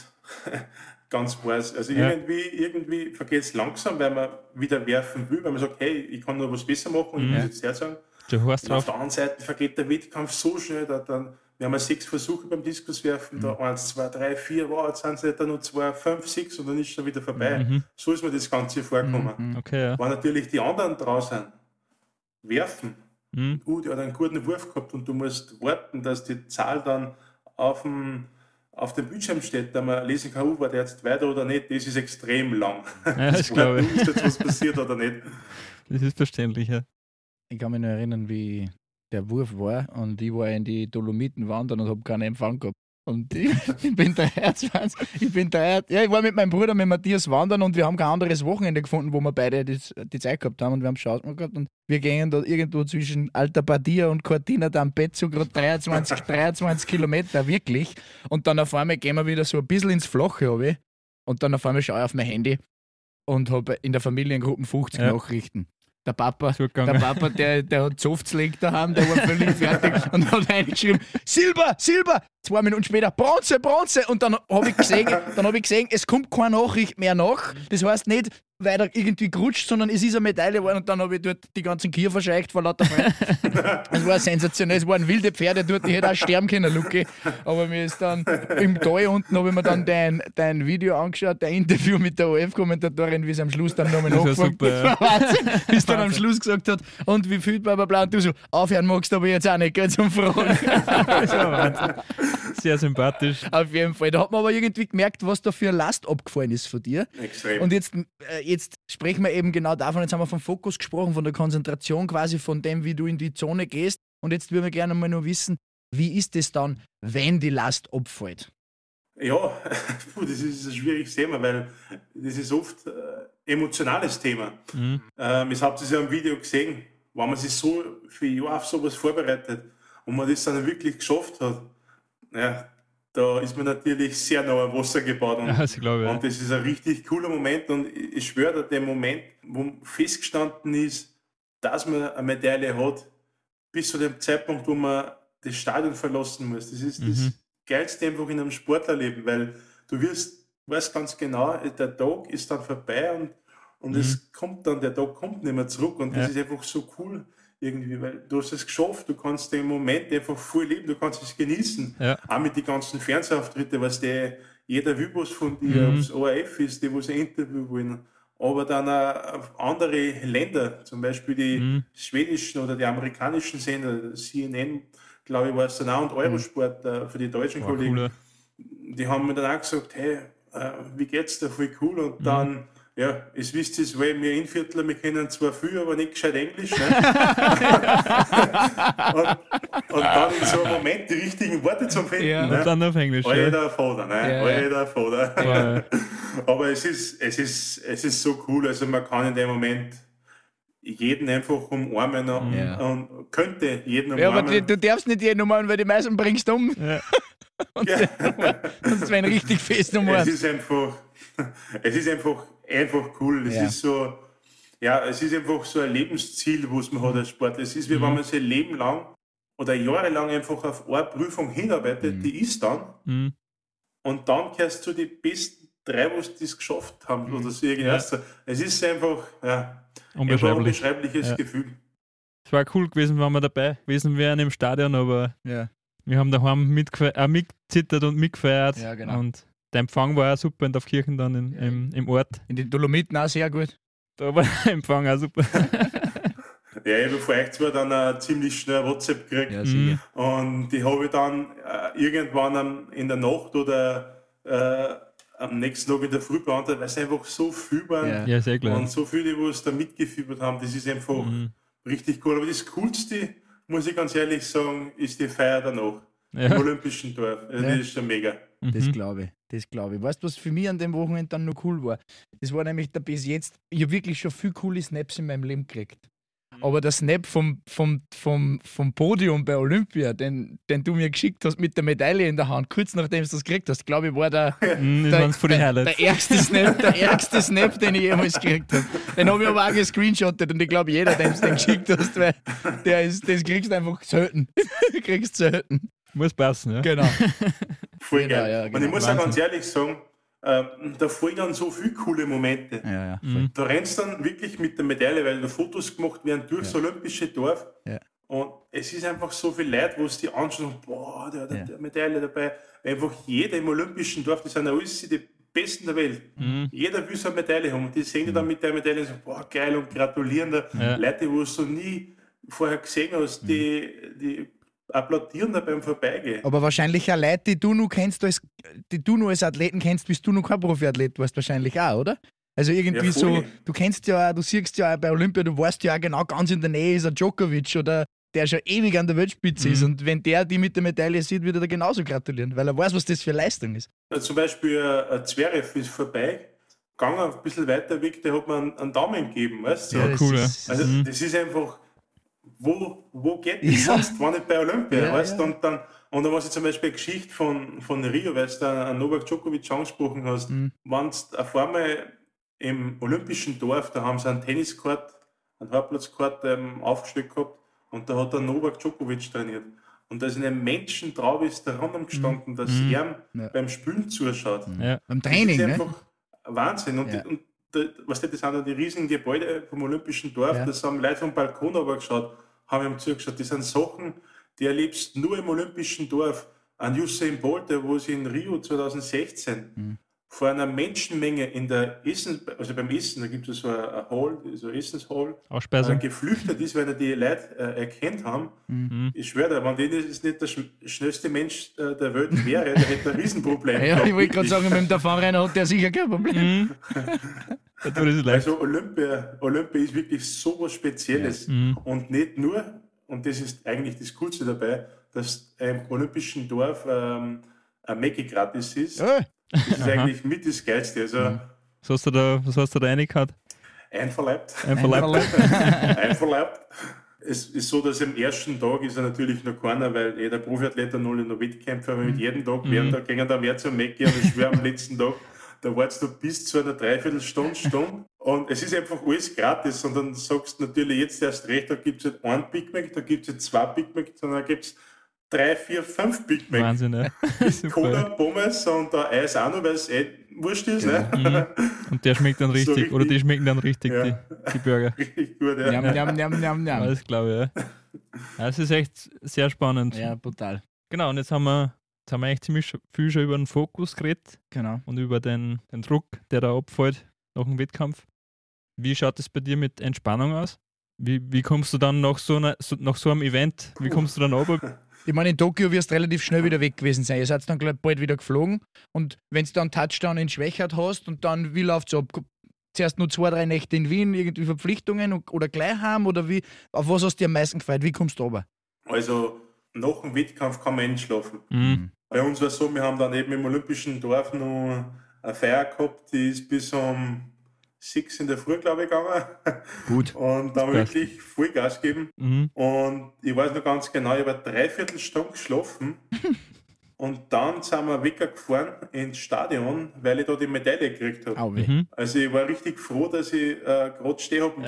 weiß. Also irgendwie vergeht es langsam, weil man wieder werfen will, weil man sagt, hey, ich kann noch was besser machen und ich muss jetzt herzagen. Auf der anderen Seite vergeht der Wettkampf so schnell, wir haben 6 Versuche beim Diskuswerfen, da 1, 2, 3, 4, jetzt sind es dann noch 2, 5, 6 und dann ist es schon wieder vorbei. So ist mir das Ganze vorgekommen. Okay, Wenn natürlich die anderen draußen werfen, die hat einen guten Wurf gehabt und du musst warten, dass die Zahl dann auf dem Bildschirm steht, da man lesen kann, war der jetzt weiter oder nicht, das ist extrem lang. Ja, das glaube ich. Ist jetzt was passiert oder nicht. Das ist verständlich, ja. Ich kann mich noch erinnern, wie der Wurf war und ich war in die Dolomiten wandern und habe keinen Empfang gehabt. Und ich bin daher, ich war mit meinem Bruder, mit Matthias wandern und wir haben kein anderes Wochenende gefunden, wo wir beide die Zeit gehabt haben und wir haben Chance gehabt und wir gehen da irgendwo zwischen Alta Badia und Cortina d'Ampezzo gerade 23 Kilometer, wirklich. Und dann auf einmal gehen wir wieder so ein bisschen ins Flache runter und dann auf einmal schaue ich auf mein Handy und habe in der Familiengruppe 50 Nachrichten. Der Papa, der hat Softsleg daheim, der war völlig fertig und hat reingeschrieben, Silber! 2 Minuten später, Bronze! Und dann habe ich gesehen, es kommt keine Nachricht mehr nach. Das heißt nicht, weil er irgendwie gerutscht, sondern es ist eine Medaille geworden und dann habe ich dort die ganzen Kier verscheucht vor lauter Freude. Es war sensationell, es waren wilde Pferde dort, die hätte auch sterben können, Luki. Aber mir ist dann im Tal unten, habe ich mir dann dein Video angeschaut, dein Interview mit der ORF-Kommentatorin, wie es am Schluss dann nochmal nachgefragt hat. Wie es dann am Schluss gesagt hat, und wie viel bla und du so, aufhören magst du aber jetzt auch nicht, gell, zum Fragen. Das war Wahnsinn. Sehr sympathisch. Auf jeden Fall. Da hat man aber irgendwie gemerkt, was da für eine Last abgefallen ist von dir. Extrem. Und jetzt sprechen wir eben genau davon, jetzt haben wir vom Fokus gesprochen, von der Konzentration quasi, von dem, wie du in die Zone gehst. Und jetzt würden wir gerne mal nur wissen, wie ist es dann, wenn die Last abfällt? Ja, das ist ein schwieriges Thema, weil das ist oft ein emotionales Thema. Ich habe das ja im Video gesehen, wenn man sich so für Jahre auf sowas vorbereitet und man das dann wirklich geschafft hat, ja, da ist man natürlich sehr nah am Wasser gebaut. Und das ist ein richtig cooler Moment. Und ich schwöre, der Moment, wo festgestanden ist, dass man eine Medaille hat, bis zu dem Zeitpunkt, wo man das Stadion verlassen muss. Das ist das Geilste einfach in einem Sportlerleben, weil du weißt ganz genau, der Tag ist dann vorbei und der Tag kommt nicht mehr zurück. Und das ist einfach so cool. Irgendwie, weil du hast es geschafft, du kannst den Moment einfach voll leben, du kannst es genießen. Ja. Auch mit den ganzen Fernsehauftritten, was jeder will was von dir, ob es ORF ist, die was ein Interview wollen. Aber dann auch andere Länder, zum Beispiel die schwedischen oder die amerikanischen Sender, CNN, glaube ich, war es dann auch, und Eurosport für die deutschen Kollegen. Cool. Die haben mir dann auch gesagt, hey, wie geht's da, voll cool. Und dann es wisst ihr, weil wir Innviertler, wir kennen zwar viel, aber nicht gescheit Englisch. Ne? und dann in so einem Moment die richtigen Worte zu finden. Ja, ne? Und dann auf Englisch. Alter Vater, ne? Alter Vater. Ja. Aber es ist so cool, also man kann in dem Moment jeden einfach umarmen und könnte jeden umarmen. Ja, aber du darfst nicht jeden umarmen, weil die meisten bringst du um. Ja. Und das wäre ein richtig fest umarmen. Es ist einfach cool. Es ist so, es ist einfach so ein Lebensziel, was man hat als Sportler. Es ist wie wenn man sein Leben lang oder jahrelang einfach auf eine Prüfung hinarbeitet, die ist dann. Und dann gehörst du zu den besten 3, die es geschafft haben. Oder so irgendwas. Es ist einfach ein unbeschreibliches Gefühl. Es war cool gewesen, wenn wir dabei gewesen wären im Stadion, aber wir haben daheim mitgezittert und mitgefeiert. Ja, genau. Und Der Empfang war auch super in der Kirchen dann im Ort. In den Dolomiten auch sehr gut. Da war der Empfang auch super. Ja, ich habe von euch zwar dann ziemlich schnell WhatsApp gekriegt. Ja, sicher. Und die habe ich dann irgendwann in der Nacht oder am nächsten Tag in der Früh beantwortet, weil es einfach so viel waren. Ja, sehr klar. Und so viele, die es da mitgefiebert haben, das ist einfach richtig cool. Aber das Coolste, muss ich ganz ehrlich sagen, ist die Feier danach. Im Olympischen Dorf. Also das ist schon mega. Das glaube ich. Weißt du, was für mich an dem Wochenende dann noch cool war? Das war nämlich der bis jetzt, ich habe wirklich schon viel coole Snaps in meinem Leben gekriegt. Aber der Snap vom Podium bei Olympia, den du mir geschickt hast mit der Medaille in der Hand, kurz nachdem du das gekriegt hast, glaube ich, war der ärgste Snap, den ich jemals gekriegt habe. Den habe ich aber auch gescreenshottet und ich glaube, jeder, dem du den geschickt hast, weil das kriegst du einfach selten. Muss passen, ja. Genau. Voll geil. Ja, und ich muss auch ganz ehrlich sagen, da fallen dann so viele coole Momente. Ja. Da rennst du dann wirklich mit der Medaille, weil da Fotos gemacht werden durchs Olympische Dorf. Ja. Und es ist einfach so viel Leute, wo es die anschauen, boah, der Medaille dabei. Einfach jeder im Olympischen Dorf, die sind alles die Besten der Welt. Jeder will so eine Medaille haben. Und die sehen die dann mit der Medaille und sagen, boah, geil, und gratulieren da. Leute, wo du so nie vorher gesehen hast, die applaudieren da beim Vorbeigehen. Aber wahrscheinlich auch Leute, die du nur kennst, die du nur als Athleten kennst, bis du noch kein Profiathlet warst, wahrscheinlich auch, oder? Also irgendwie so, du kennst ja, du siehst ja auch bei Olympia, du weißt ja auch genau, ganz in der Nähe ist ein Djokovic oder der schon ewig an der Weltspitze ist und wenn der die mit der Medaille sieht, wird er da genauso gratulieren, weil er weiß, was das für Leistung ist. Zum Beispiel ein Zverev ist vorbei, gegangen ein bisschen weiter weg, der hat mir einen Daumen gegeben, weißt du? Ja, cool, ja. Also das ist einfach, wo geht das sonst, wenn nicht bei Olympia, weißt du? Und dann was ich zum Beispiel eine Geschichte von Rio, weil du an Novak Djokovic angesprochen hast, wenn du auf einmal im Olympischen Dorf, da haben sie einen Tenniscourt, einen Hauptplatzcourt aufgestellt gehabt und da hat der Novak Djokovic trainiert. Und da ist eine Menschentraube ist daran gestanden, dass er beim Spülen zuschaut. Ja. Beim Training, das ist einfach Wahnsinn. Und das sind ja die riesigen Gebäude vom Olympischen Dorf, das haben Leute vom Balkon aber geschaut, haben ihm zugeschaut. Das sind Sachen, die erlebst nur im Olympischen Dorf. An Usain Bolt, wo sie in Rio 2016 vor einer Menschenmenge in der beim Essen, da gibt es so eine Hall, so eine Essenshall, geflüchtet ist, weil er die Leute erkannt haben. Ich schwöre dir, wenn das nicht der schnellste Mensch der Welt wäre, der hätte ein Riesenproblem. Ja, ich wollte gerade sagen, mit dem Davonrennen hat der sicher kein Problem. Also Olympia ist wirklich so was Spezielles und nicht nur, und das ist eigentlich das Coolste dabei, dass im Olympischen Dorf ein Mäcki gratis ist. Das ist eigentlich mit das Geilste. Also, was hast du da reingehört? Einverleibt. Es ist so, dass am ersten Tag ist er natürlich noch keiner, weil jeder Profiathlet dann noch Wettkämpfe, aber mit jedem Tag werden da gehen da mehr zum Mäcki und ich schwöre am letzten Tag, da wartest du bis zu einer Dreiviertelstunde und es ist einfach alles gratis und dann sagst du natürlich jetzt erst recht, da gibt es nicht einen Big Mac, da gibt es nicht zwei Big Mac, sondern da gibt es 3, 4, 5 Big Mac. Wahnsinn, ne? Cola, Pommes und der Eis auch noch, weil es wurscht ist. Ne? Und der schmeckt dann richtig, so richtig, oder die schmecken dann richtig, die Burger. Richtig gut, ja. Njam. Das glaube ich, ja. Es ist echt sehr spannend. Ja, brutal. Genau, und jetzt haben wir echt ziemlich viel schon über den Fokus geredet. Genau. Und über den Druck, der da abfällt nach dem Wettkampf. Wie schaut es bei dir mit Entspannung aus? Wie kommst du dann nach so einem Event, wie kommst du dann runter? Ich meine, in Tokio wirst du relativ schnell wieder weg gewesen sein. Ihr seid dann gleich bald wieder geflogen. Und wenn du dann Touchdown in Schwächert hast und dann, wie läuft es ab? Zuerst nur 2, 3 Nächte in Wien, irgendwie Verpflichtungen oder gleich heim? Oder wie? Auf was hast du dir am meisten gefreut? Wie kommst du runter? Also, nach dem Wettkampf kann man einschlafen. Bei uns war es so, wir haben dann eben im Olympischen Dorf noch eine Feier gehabt, die ist bis um 6 in der Früh, glaube ich, gegangen. Gut. Und dann wirklich Vollgas gegeben. Und ich weiß noch ganz genau, ich habe 3/4 Stunde geschlafen. Und dann sind wir weggefahren ins Stadion, weil ich da die Medaille gekriegt habe. Also ich war richtig froh, dass ich gerade stehen habe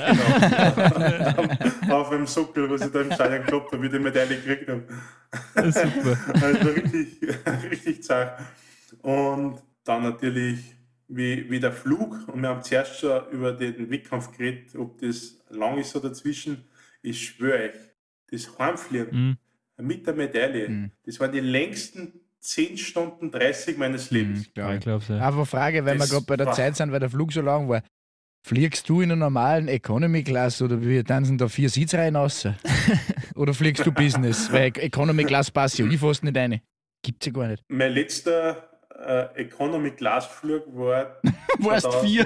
auf dem Sockel, was ich da im Stadion gehabt habe, wie ich die Medaille gekriegt habe. Super. Also richtig zart. Und dann natürlich wie der Flug, und wir haben zuerst schon über den Wettkampf geredet, ob das lang ist oder dazwischen. Ich schwöre euch, das Heimfliegen mit der Medaille, das waren die längsten 10 Stunden 30 meines Lebens. Ja, ich glaube so. Einfach Frage, weil wir gerade bei der Zeit sind, weil der Flug so lang war. Fliegst du in einer normalen Economy-Class oder wie tanzen da 4 Sitzreihen raus? Oder fliegst du Business? Weil Economy-Class passt ja ich fast nicht rein. Gibt's ja gar nicht. Mein letzter Economy-Class-Flug war... Warst 4?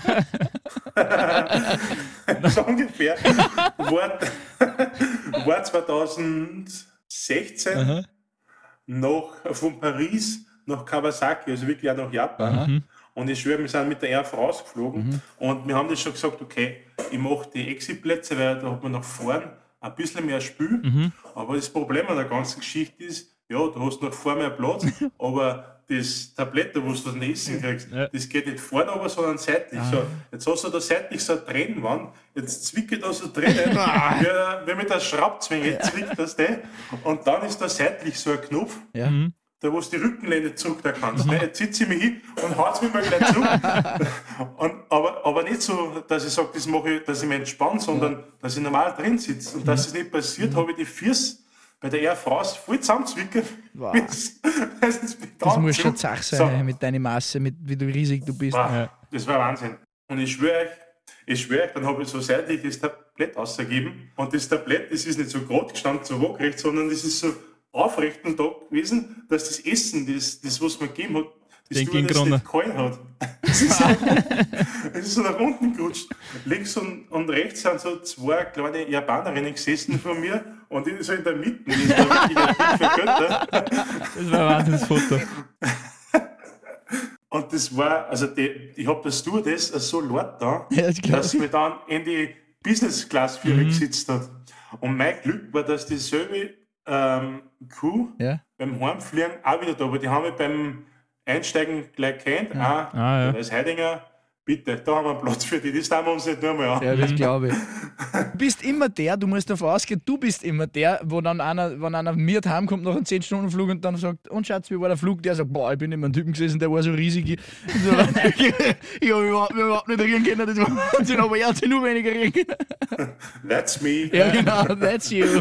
So ungefähr. War 2016 von Paris nach Kawasaki, also wirklich auch nach Japan. Und ich schwöre, wir sind mit der Air France geflogen und wir haben das schon gesagt, okay, ich mache die Exit-Plätze, weil da hat man nach vorne ein bisschen mehr Spiel. Aber das Problem an der ganzen Geschichte ist, ja, du hast nach vorne mehr Platz, aber das Tablett, wo du das Essen kriegst, das geht nicht vorne aber, sondern seitlich. So, jetzt hast du da seitlich so eine Trennwand, jetzt zwicke da so drinnen, wie mit der Schraubzwinge zwickt das und dann ist da seitlich so ein Knopf. Ja. Da wo du die Rückenlehne zurück da kannst. Jetzt sitze ich mich hin und haut mich mal gleich zurück. aber nicht so, dass ich sage, das mache ich, dass ich mich entspanne, sondern dass ich normal drin sitze. Und dass es nicht passiert, habe ich die Füße bei der Air France voll zusammenzwicken. Wow. Das muss schon zach sein, so. Mit deiner Masse, mit wie du riesig du bist. Wow. Das war Wahnsinn. Und ich schwöre euch, dann habe ich so seitlich das Tablett ausgegeben. Und das Tablett, das ist nicht so gerade gestanden, so waagrecht, sondern das ist so aufrecht und da gewesen, dass das Essen, das was man gegeben hat, das nicht gehalten hat. Es ist so nach unten gerutscht. Links und rechts sind so 2 kleine Japanerinnen gesessen von mir und ich so in der Mitte. Das war wirklich ein Ding für Götter. Das war ein Wahnsinnsfoto. Und das war, also ich habe das Stewardess so laut da, dass mir dann in die Business-Class-Führung gesetzt hat. Und mein Glück war, dass dieselbe Crew beim Heimfliegen auch wieder da war. Die haben mich beim Einsteigen gleich kennt. Als Heidinger, bitte, da haben wir einen Platz für dich. Das tun wir uns nicht nur mal an. Ja, das glaube ich. Du bist immer der, du musst davon ausgehen, du bist immer der, wo dann wenn einer mit heimkommt nach einem 10-Stunden-Flug und dann sagt, und Schatz, wie war der Flug? Der sagt, boah, ich bin immer ein Typen gewesen, der war so riesig. Ich habe überhaupt nicht reden können, das war Wahnsinn, aber er hat sich nur weniger reden können. That's me. Ja, genau, that's you.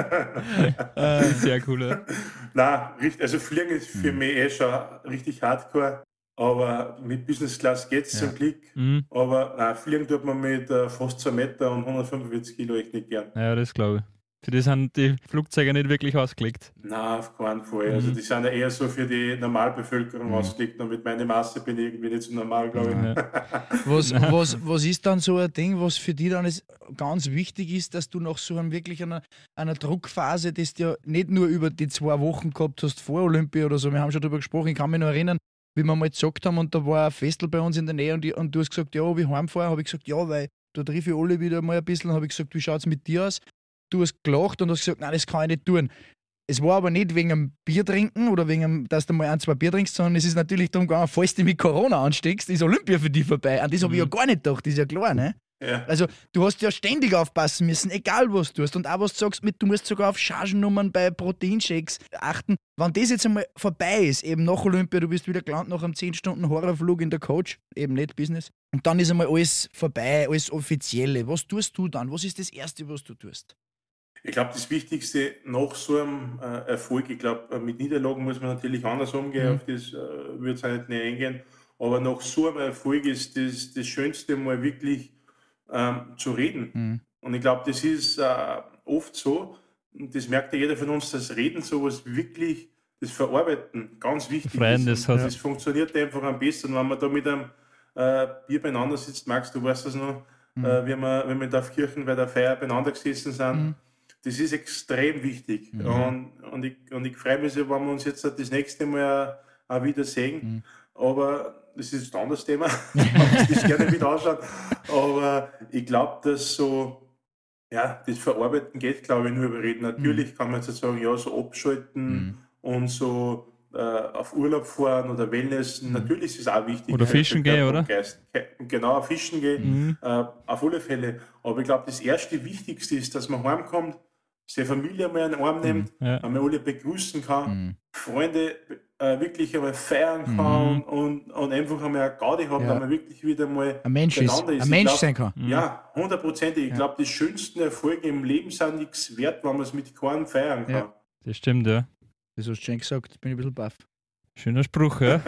Ja. Sehr cool. Nein, also Fliegen ist für mich schon richtig hardcore. Aber mit Business Class geht es zum Glück. Aber nein, fliegen tut man mit fast 2 Meter und 145 Kilo echt nicht gern. Ja, das glaube ich. Für die sind die Flugzeuge nicht wirklich ausgelegt. Nein, auf keinen Fall. Also die sind ja eher so für die Normalbevölkerung ausgelegt. Und mit meiner Masse bin ich irgendwie nicht so normal, glaube ich. Was ist dann so ein Ding, was für dich dann ganz wichtig ist, dass du nach so einem wirklich einer Druckphase, das du ja nicht nur über die 2 Wochen gehabt hast vor Olympia oder so, wir haben schon darüber gesprochen, ich kann mich noch erinnern, wie wir mal gesagt haben und da war ein Festel bei uns in der Nähe und du hast gesagt, ja, ob ich heimfahre, habe ich gesagt, ja, weil da treffe ich alle wieder mal ein bisschen, habe ich gesagt, wie schaut es mit dir aus? Du hast gelacht und hast gesagt, nein, das kann ich nicht tun. Es war aber nicht wegen dem Bier trinken oder wegen dem, dass du mal 1-2 Bier trinkst, sondern es ist natürlich darum gegangen, falls du mit Corona ansteckst, ist Olympia für dich vorbei. An das habe ich ja gar nicht gedacht, das ist ja klar, ne? Ja. Also du hast ja ständig aufpassen müssen, egal was du tust. Und auch was du sagst, du musst sogar auf Chargennummern bei Proteinshakes achten. Wenn das jetzt einmal vorbei ist, eben nach Olympia, du bist wieder gelandet nach einem 10-Stunden-Horrorflug in der Coach, eben nicht Business, und dann ist einmal alles vorbei, alles Offizielle. Was tust du dann? Was ist das Erste, was du tust? Ich glaube, das Wichtigste nach so einem Erfolg, ich glaube, mit Niederlagen muss man natürlich anders umgehen, auf das würde es auch nicht näher eingehen, aber nach so einem Erfolg ist das Schönste mal wirklich zu reden. Und ich glaube, das ist oft so, und das merkt ja jeder von uns, dass Reden sowas wirklich, das Verarbeiten ganz wichtig ist. Das funktioniert einfach am besten, wenn man da mit einem Bier beieinander sitzt. Max, du weißt das noch, wenn wir da auf Kirchenweih der Feier beieinander gesessen sind. Das ist extrem wichtig. Und ich freue mich sehr, wenn wir uns jetzt das nächste Mal auch wieder sehen. Aber das ist ein anderes Thema, das gerne wieder anschauen. Aber ich glaube, dass so, ja, das Verarbeiten geht, glaube ich, nur über Reden. Natürlich kann man jetzt sagen, ja, so abschalten und so auf Urlaub fahren oder Wellness. Natürlich ist es auch wichtig. Oder fischen gehen, oder? Genau, fischen gehen, auf alle Fälle. Aber ich glaube, das erste Wichtigste ist, dass man heimkommt, seine Familie mal in den Arm nimmt, einmal alle begrüßen kann, Freunde wirklich einmal feiern kann und einfach einmal eine Gaudi hat, dass man wirklich wieder mal ein Mensch sein kann. Ja, 100%. Ich glaube, die schönsten Erfolge im Leben sind nichts wert, wenn man es mit keinem feiern kann. Ja, das stimmt, ja. Das hast du schön gesagt, bin ich ein bisschen baff. Schöner Spruch, ja.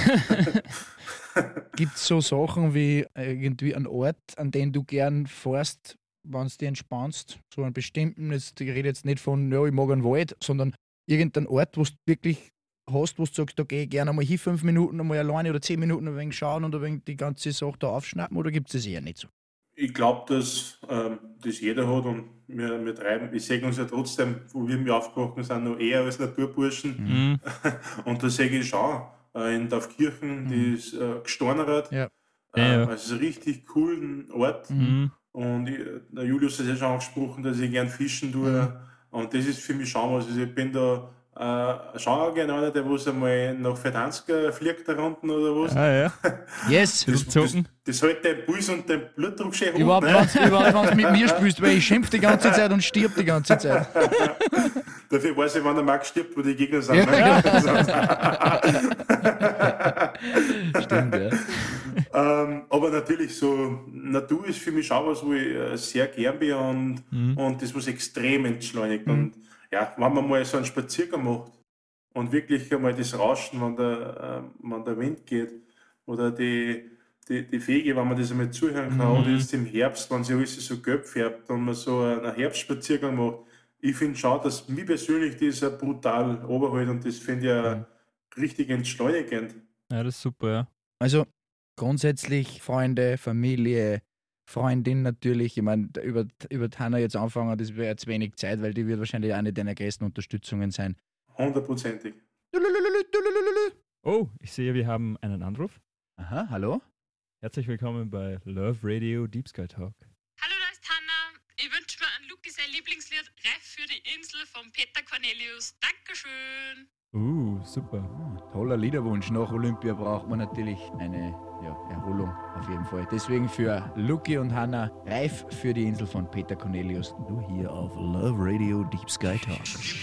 Gibt es so Sachen wie irgendwie einen Ort, an den du gern fährst, wenn du dich entspannst? So einen bestimmten, ich rede jetzt nicht von, ja, ich mag einen Wald, sondern irgendeinen Ort, wo du wirklich hast, wo du sagst, da gehe ich gerne einmal hin, 5 Minuten einmal alleine oder 10 Minuten ein wenig schauen und ein wenig die ganze Sache da aufschnappen, oder gibt es das eher nicht so? Ich glaube, dass das jeder hat und wir treiben, wir sehen uns ja trotzdem, wo wir aufgewachsen sind, noch eher als Naturburschen. Und da sehe ich schon, in Dorfkirchen, die ist gesteinert. Ja. Also es ist ein richtig coolen Ort. Und der Julius hat ja schon angesprochen, dass ich gern fischen tue. Und das ist für mich schon was. Also ich bin da schon auch gerne einer, der was einmal nach Verdansk fliegt da unten oder was. Ah, ja. Yes! Das hält dein Puls und dein Blutdruck schön hoch. Überhaupt, wenn du mit mir spielst, weil ich schimpf die ganze Zeit und stirb die ganze Zeit. Dafür weiß ich, wann der Max stirbt, wo die Gegner sind. Ja. Stimmt, ja. Aber natürlich, so Natur ist für mich schon was, wo ich sehr gern bin und das was extrem entschleunigt. Und ja, wenn man mal so einen Spaziergang macht und wirklich einmal das Rauschen, wenn der Wind geht oder die Fege, wenn man das einmal zuhören kann, oder jetzt im Herbst, wenn sich alles so gelb färbt und man so einen Herbstspaziergang macht, ich finde schon, dass mich persönlich das brutal oberhält und das finde ich ja richtig entschleunigend. Ja, das ist super, ja. Also grundsätzlich Freunde, Familie, Freundin natürlich. Ich meine, über Hanna jetzt anfangen, das wäre jetzt wenig Zeit, weil die wird wahrscheinlich eine deiner größten Unterstützungen sein. 100%. Oh, ich sehe, wir haben einen Anruf. Aha, hallo? Herzlich willkommen bei Love Radio Deep Sky Talk. Hallo, da ist Hanna. Ich wünsche mir an Luki sein Lieblingslied Reif für die Insel von Peter Cornelius. Dankeschön. Super. Toller Liederwunsch. Nach Olympia braucht man natürlich eine Erholung auf jeden Fall. Deswegen für Luki und Hanna Reif für die Insel von Peter Cornelius. Nur hier auf Love Radio Deep Sky Talk.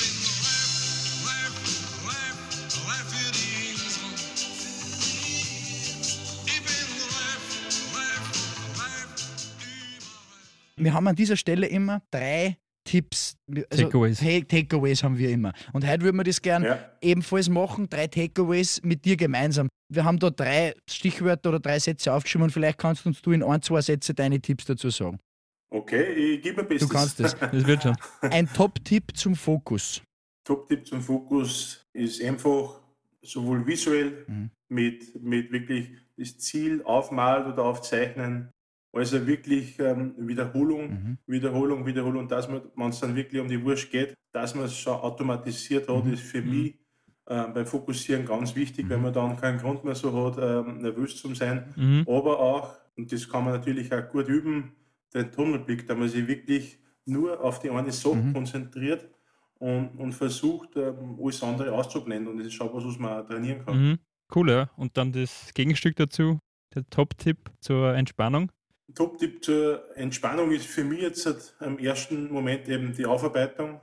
Wir haben an dieser Stelle immer 3 Tipps. Also Takeaways. Takeaways haben wir immer. Und heute würden wir das gern ebenfalls machen, 3 Takeaways mit dir gemeinsam. Wir haben da 3 Stichwörter oder 3 Sätze aufgeschrieben und vielleicht kannst du uns in 1-2 Sätze deine Tipps dazu sagen. Okay, ich gebe mein Bestes. Du kannst das. Das wird schon. Ein Top-Tipp zum Fokus. Top-Tipp zum Fokus ist einfach sowohl visuell mit wirklich das Ziel aufmalen oder aufzeichnen, also wirklich Wiederholung, dass man, wenn es dann wirklich um die Wurst geht, dass man es schon automatisiert hat, ist für mich beim Fokussieren ganz wichtig, wenn man dann keinen Grund mehr so hat, nervös zu sein. Aber auch, und das kann man natürlich auch gut üben, den Tunnelblick, da man sich wirklich nur auf die eine Sache konzentriert und versucht, alles andere auszublenden. Und das ist schon was man auch trainieren kann. Cool, ja. Und dann das Gegenstück dazu, der Top-Tipp zur Entspannung. Top-Tipp zur Entspannung ist für mich jetzt im ersten Moment eben die Aufarbeitung.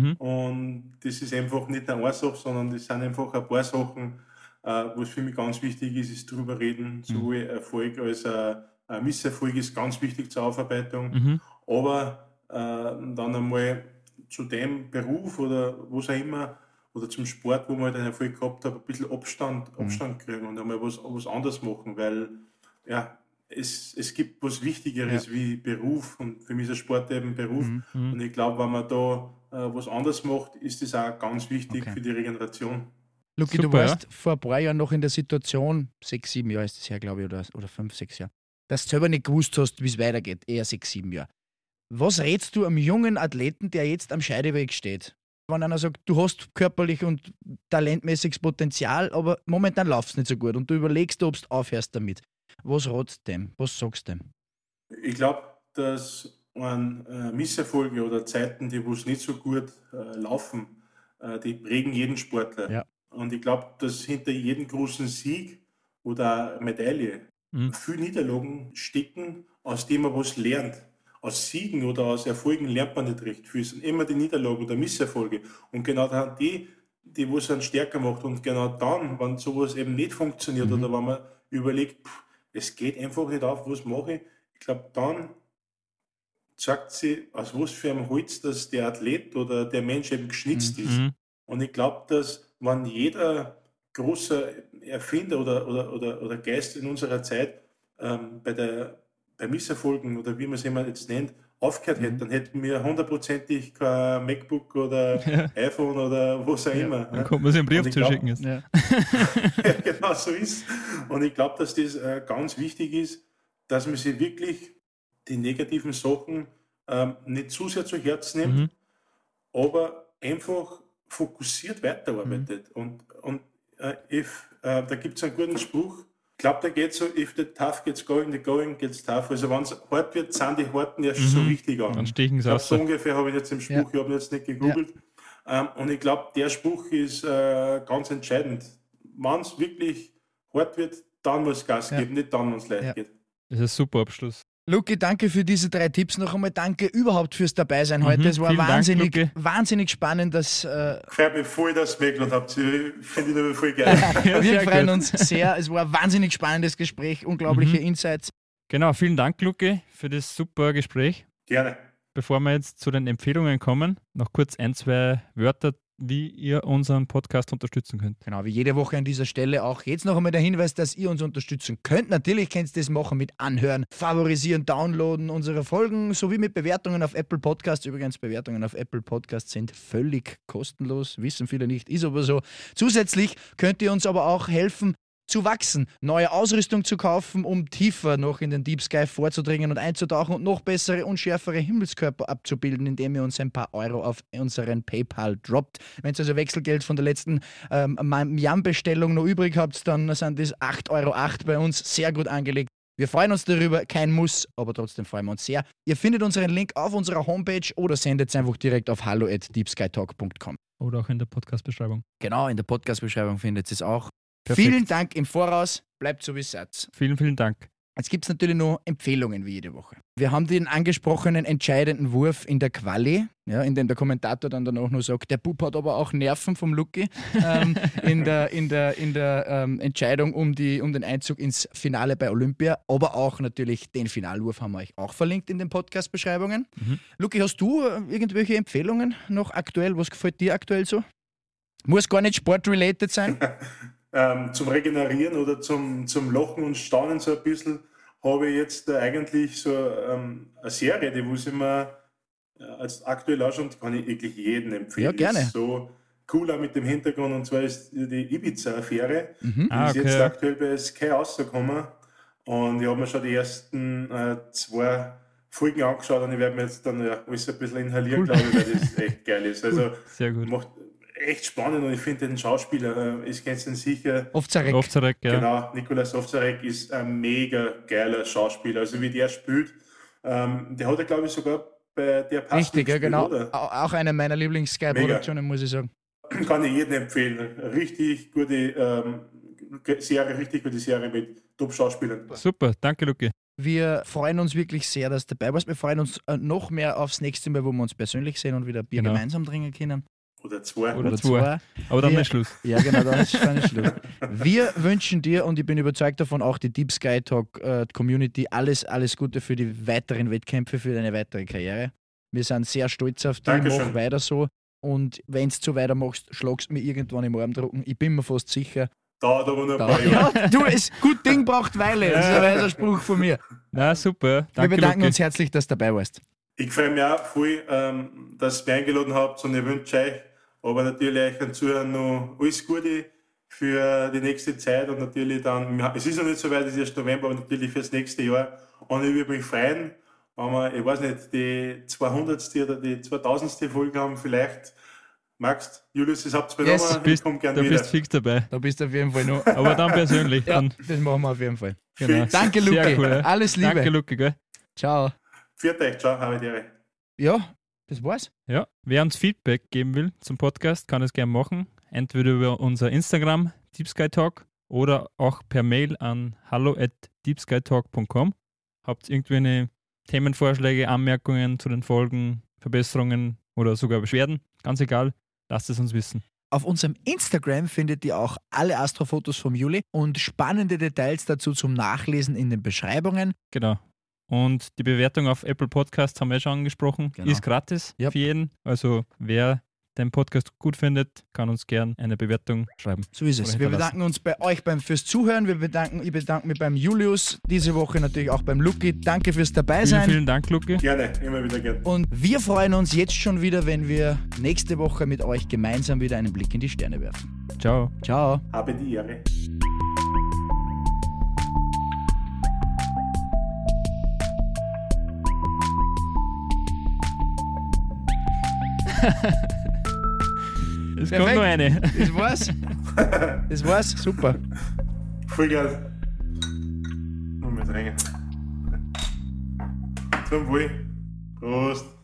Und das ist einfach nicht eine Sache, sondern das sind einfach ein paar Sachen, was für mich ganz wichtig ist drüber reden. Sowohl Erfolg als ein Misserfolg ist ganz wichtig zur Aufarbeitung. Aber dann einmal zu dem Beruf oder was auch immer, oder zum Sport, wo man halt einen Erfolg gehabt hat, ein bisschen Abstand kriegen und einmal was anderes machen, weil ja, es gibt was Wichtigeres wie Beruf und für mich ist der Sport eben Beruf und ich glaube, wenn man da was anderes macht, ist das auch ganz wichtig für die Regeneration. Luki, du warst vor ein paar Jahren noch in der Situation, 6, 7 Jahre ist das her, glaube ich, oder 5, 6 Jahre, dass du selber nicht gewusst hast, wie es weitergeht, eher 6, 7 Jahre. Was rätst du einem jungen Athleten, der jetzt am Scheideweg steht? Wenn einer sagt, du hast körperlich und talentmäßiges Potenzial, aber momentan läuft es nicht so gut und du überlegst, ob du aufhörst damit. Was ratst du dem? Was sagst du dem? Ich glaube, dass Misserfolge oder Zeiten, die wo es nicht so gut laufen, die prägen jeden Sportler. Ja. Und ich glaube, dass hinter jedem großen Sieg oder Medaille viele Niederlagen stecken, aus denen man was lernt. Aus Siegen oder aus Erfolgen lernt man nicht recht viel. Es sind immer die Niederlagen oder Misserfolge. Und genau dann die wo es dann stärker macht. Und genau dann, wenn sowas eben nicht funktioniert oder wenn man überlegt, es geht einfach nicht auf, was mache ich? Ich glaube, dann sagt sie, aus was für einem Holz, dass der Athlet oder der Mensch eben geschnitzt ist. Und ich glaube, dass wenn jeder große Erfinder oder Geist in unserer Zeit bei Misserfolgen oder wie man es immer jetzt nennt, aufgehört hätte, dann hätten wir 100%ig kein MacBook oder iPhone oder was auch immer. Dann kommt man sich einen Brief zuschicken. Ja, genau so ist. Und ich glaube, dass das ganz wichtig ist, dass man sich wirklich die negativen Sachen nicht zu sehr zu Herzen nimmt, aber einfach fokussiert weiterarbeitet. Und da gibt es einen guten Spruch, ich glaube, da geht so, if the tough gets going, the going gets tough. Also wenn es hart wird, sind die Harten erst so richtig an. Dann stechen sie aus. So ungefähr habe ich jetzt im Spruch, ich habe jetzt nicht gegoogelt. Und ich glaube, der Spruch ist ganz entscheidend. Wenn es wirklich hart wird, dann muss es Gas geben, nicht dann, wenn es leicht geht. Das ist ein super Abschluss. Luki, danke für diese 3 Tipps. Noch einmal danke überhaupt fürs Dabeisein heute. Es war wahnsinnig spannend. Freut mich voll, dass ihr mitgelassen habt. Finde ich voll geil. Wir freuen uns sehr. Es war ein wahnsinnig spannendes Gespräch, unglaubliche Insights. Genau, vielen Dank, Luki, für das super Gespräch. Gerne. Bevor wir jetzt zu den Empfehlungen kommen, noch kurz 1, 2 Wörter, wie ihr unseren Podcast unterstützen könnt. Genau, wie jede Woche an dieser Stelle auch jetzt noch einmal der Hinweis, dass ihr uns unterstützen könnt. Natürlich könnt ihr das machen mit Anhören, Favorisieren, Downloaden unserer Folgen sowie mit Bewertungen auf Apple Podcasts. Übrigens, Bewertungen auf Apple Podcasts sind völlig kostenlos, wissen viele nicht, ist aber so. Zusätzlich könnt ihr uns aber auch helfen, zu wachsen, neue Ausrüstung zu kaufen, um tiefer noch in den Deep Sky vorzudringen und einzutauchen und noch bessere und schärfere Himmelskörper abzubilden, indem ihr uns ein paar Euro auf unseren PayPal droppt. Wenn ihr also Wechselgeld von der letzten Yam-Bestellung noch übrig habt, dann sind das 8,08 Euro bei uns sehr gut angelegt. Wir freuen uns darüber, kein Muss, aber trotzdem freuen wir uns sehr. Ihr findet unseren Link auf unserer Homepage oder sendet es einfach direkt auf hallo@deepskytalk.com. Oder auch in der Podcast-Beschreibung. Genau, in der Podcast-Beschreibung findet ihr es auch. Perfekt. Vielen Dank im Voraus. Bleibt so wie es seid. Vielen, vielen Dank. Jetzt gibt es natürlich noch Empfehlungen wie jede Woche. Wir haben den angesprochenen entscheidenden Wurf in der Quali, in dem der Kommentator dann danach noch sagt, der Bub hat aber auch Nerven vom Luki, in der Entscheidung um den Einzug ins Finale bei Olympia, aber auch natürlich den Finalwurf haben wir euch auch verlinkt in den Podcast-Beschreibungen. Luki, hast du irgendwelche Empfehlungen noch aktuell? Was gefällt dir aktuell so? Muss gar nicht sportrelated sein. Zum Regenerieren oder zum Lachen und Staunen so ein bisschen, habe ich jetzt eigentlich so eine Serie, die muss ich mir als aktuell auch schon, kann ich wirklich jedem empfehlen. Ja, gerne. Ist so cool auch mit dem Hintergrund, und zwar ist die Ibiza-Affäre. Die ist jetzt aktuell bei Sky rausgekommen und ich habe mir schon die ersten 2 Folgen angeschaut und ich werde mir jetzt dann alles ein bisschen inhalieren, glaube ich, weil das echt geil ist. Also sehr gut. Macht echt spannend und ich finde den Schauspieler, ich kenne ihn sicher. Ovtcharek, ja. Genau, Nicolas Ovtcharek ist ein mega geiler Schauspieler. Also wie der spielt, der hat er glaube ich sogar bei der Pass richtig, gespielt, genau. Oder? Auch eine meiner Lieblings-Sky-Produktionen, muss ich sagen. Kann ich jedem empfehlen. Richtig gute Serie mit Top-Schauspielern. Super, danke Luki. Wir freuen uns wirklich sehr, dass du dabei warst. Wir freuen uns noch mehr aufs nächste Mal, wo wir uns persönlich sehen und wieder Bier gemeinsam trinken können. Oder zwei. Aber dann ist Schluss. Ja, genau, dann ist Schluss. Wir wünschen dir, und ich bin überzeugt davon, auch die Deep Sky Talk Community, alles Gute für die weiteren Wettkämpfe, für deine weitere Karriere. Wir sind sehr stolz auf dich, mach weiter so. Und wenn du so weitermachst, schlagst du mir irgendwann im Arm drucken. Ich bin mir fast sicher. Dauert aber noch ein paar Jahre. Ja, du, gut Ding braucht Weile. Das ist ein weiser Spruch von mir. Na, super. Danke, wir bedanken Luki. uns herzlich, dass du dabei warst. Ich freue mich auch voll, dass ihr mich eingeladen habt und ich wünsche euch, aber natürlich euch an Zuhörern noch alles Gute für die nächste Zeit und natürlich dann, es ist noch nicht so weit, es ist erst November, aber natürlich fürs nächste Jahr. Und ich würde mich freuen, wenn wir, ich weiß nicht, die 200. oder die 2000. Folge haben, vielleicht. Max, Julius, das habt ihr mir nochmal, ich komme gerne wieder. Du bist fix dabei. Da bist du auf jeden Fall noch. Aber dann persönlich. Ja, das machen wir auf jeden Fall. Genau. Danke, Luki. Cool, ja. Alles Liebe. Danke, Luki. Gell? Ciao. Viert euch, ciao, habe die Ehre. Ja, das war's. Ja, wer uns Feedback geben will zum Podcast, kann es gerne machen. Entweder über unser Instagram, Deep Sky Talk, oder auch per Mail an hallo@deepskytalk.com. Habt ihr irgendwelche Themenvorschläge, Anmerkungen zu den Folgen, Verbesserungen oder sogar Beschwerden? Ganz egal, lasst es uns wissen. Auf unserem Instagram findet ihr auch alle Astrofotos vom Juli und spannende Details dazu zum Nachlesen in den Beschreibungen. Genau. Und die Bewertung auf Apple Podcasts haben wir schon angesprochen. Genau. Ist gratis für jeden. Also wer den Podcast gut findet, kann uns gern eine Bewertung schreiben. So ist es. Wir bedanken uns bei euch fürs Zuhören. Ich bedanke mich beim Julius, diese Woche natürlich auch beim Luki. Danke fürs Dabeisein. Vielen Dank, Luki. Gerne, immer wieder gerne. Und wir freuen uns jetzt schon wieder, wenn wir nächste Woche mit euch gemeinsam wieder einen Blick in die Sterne werfen. Ciao. Ciao. Habe die Ehre. Es kommt nur eine. Das war's. Das war's. Super. Voll geil. Noch mal rein. Zum Wohl. Prost.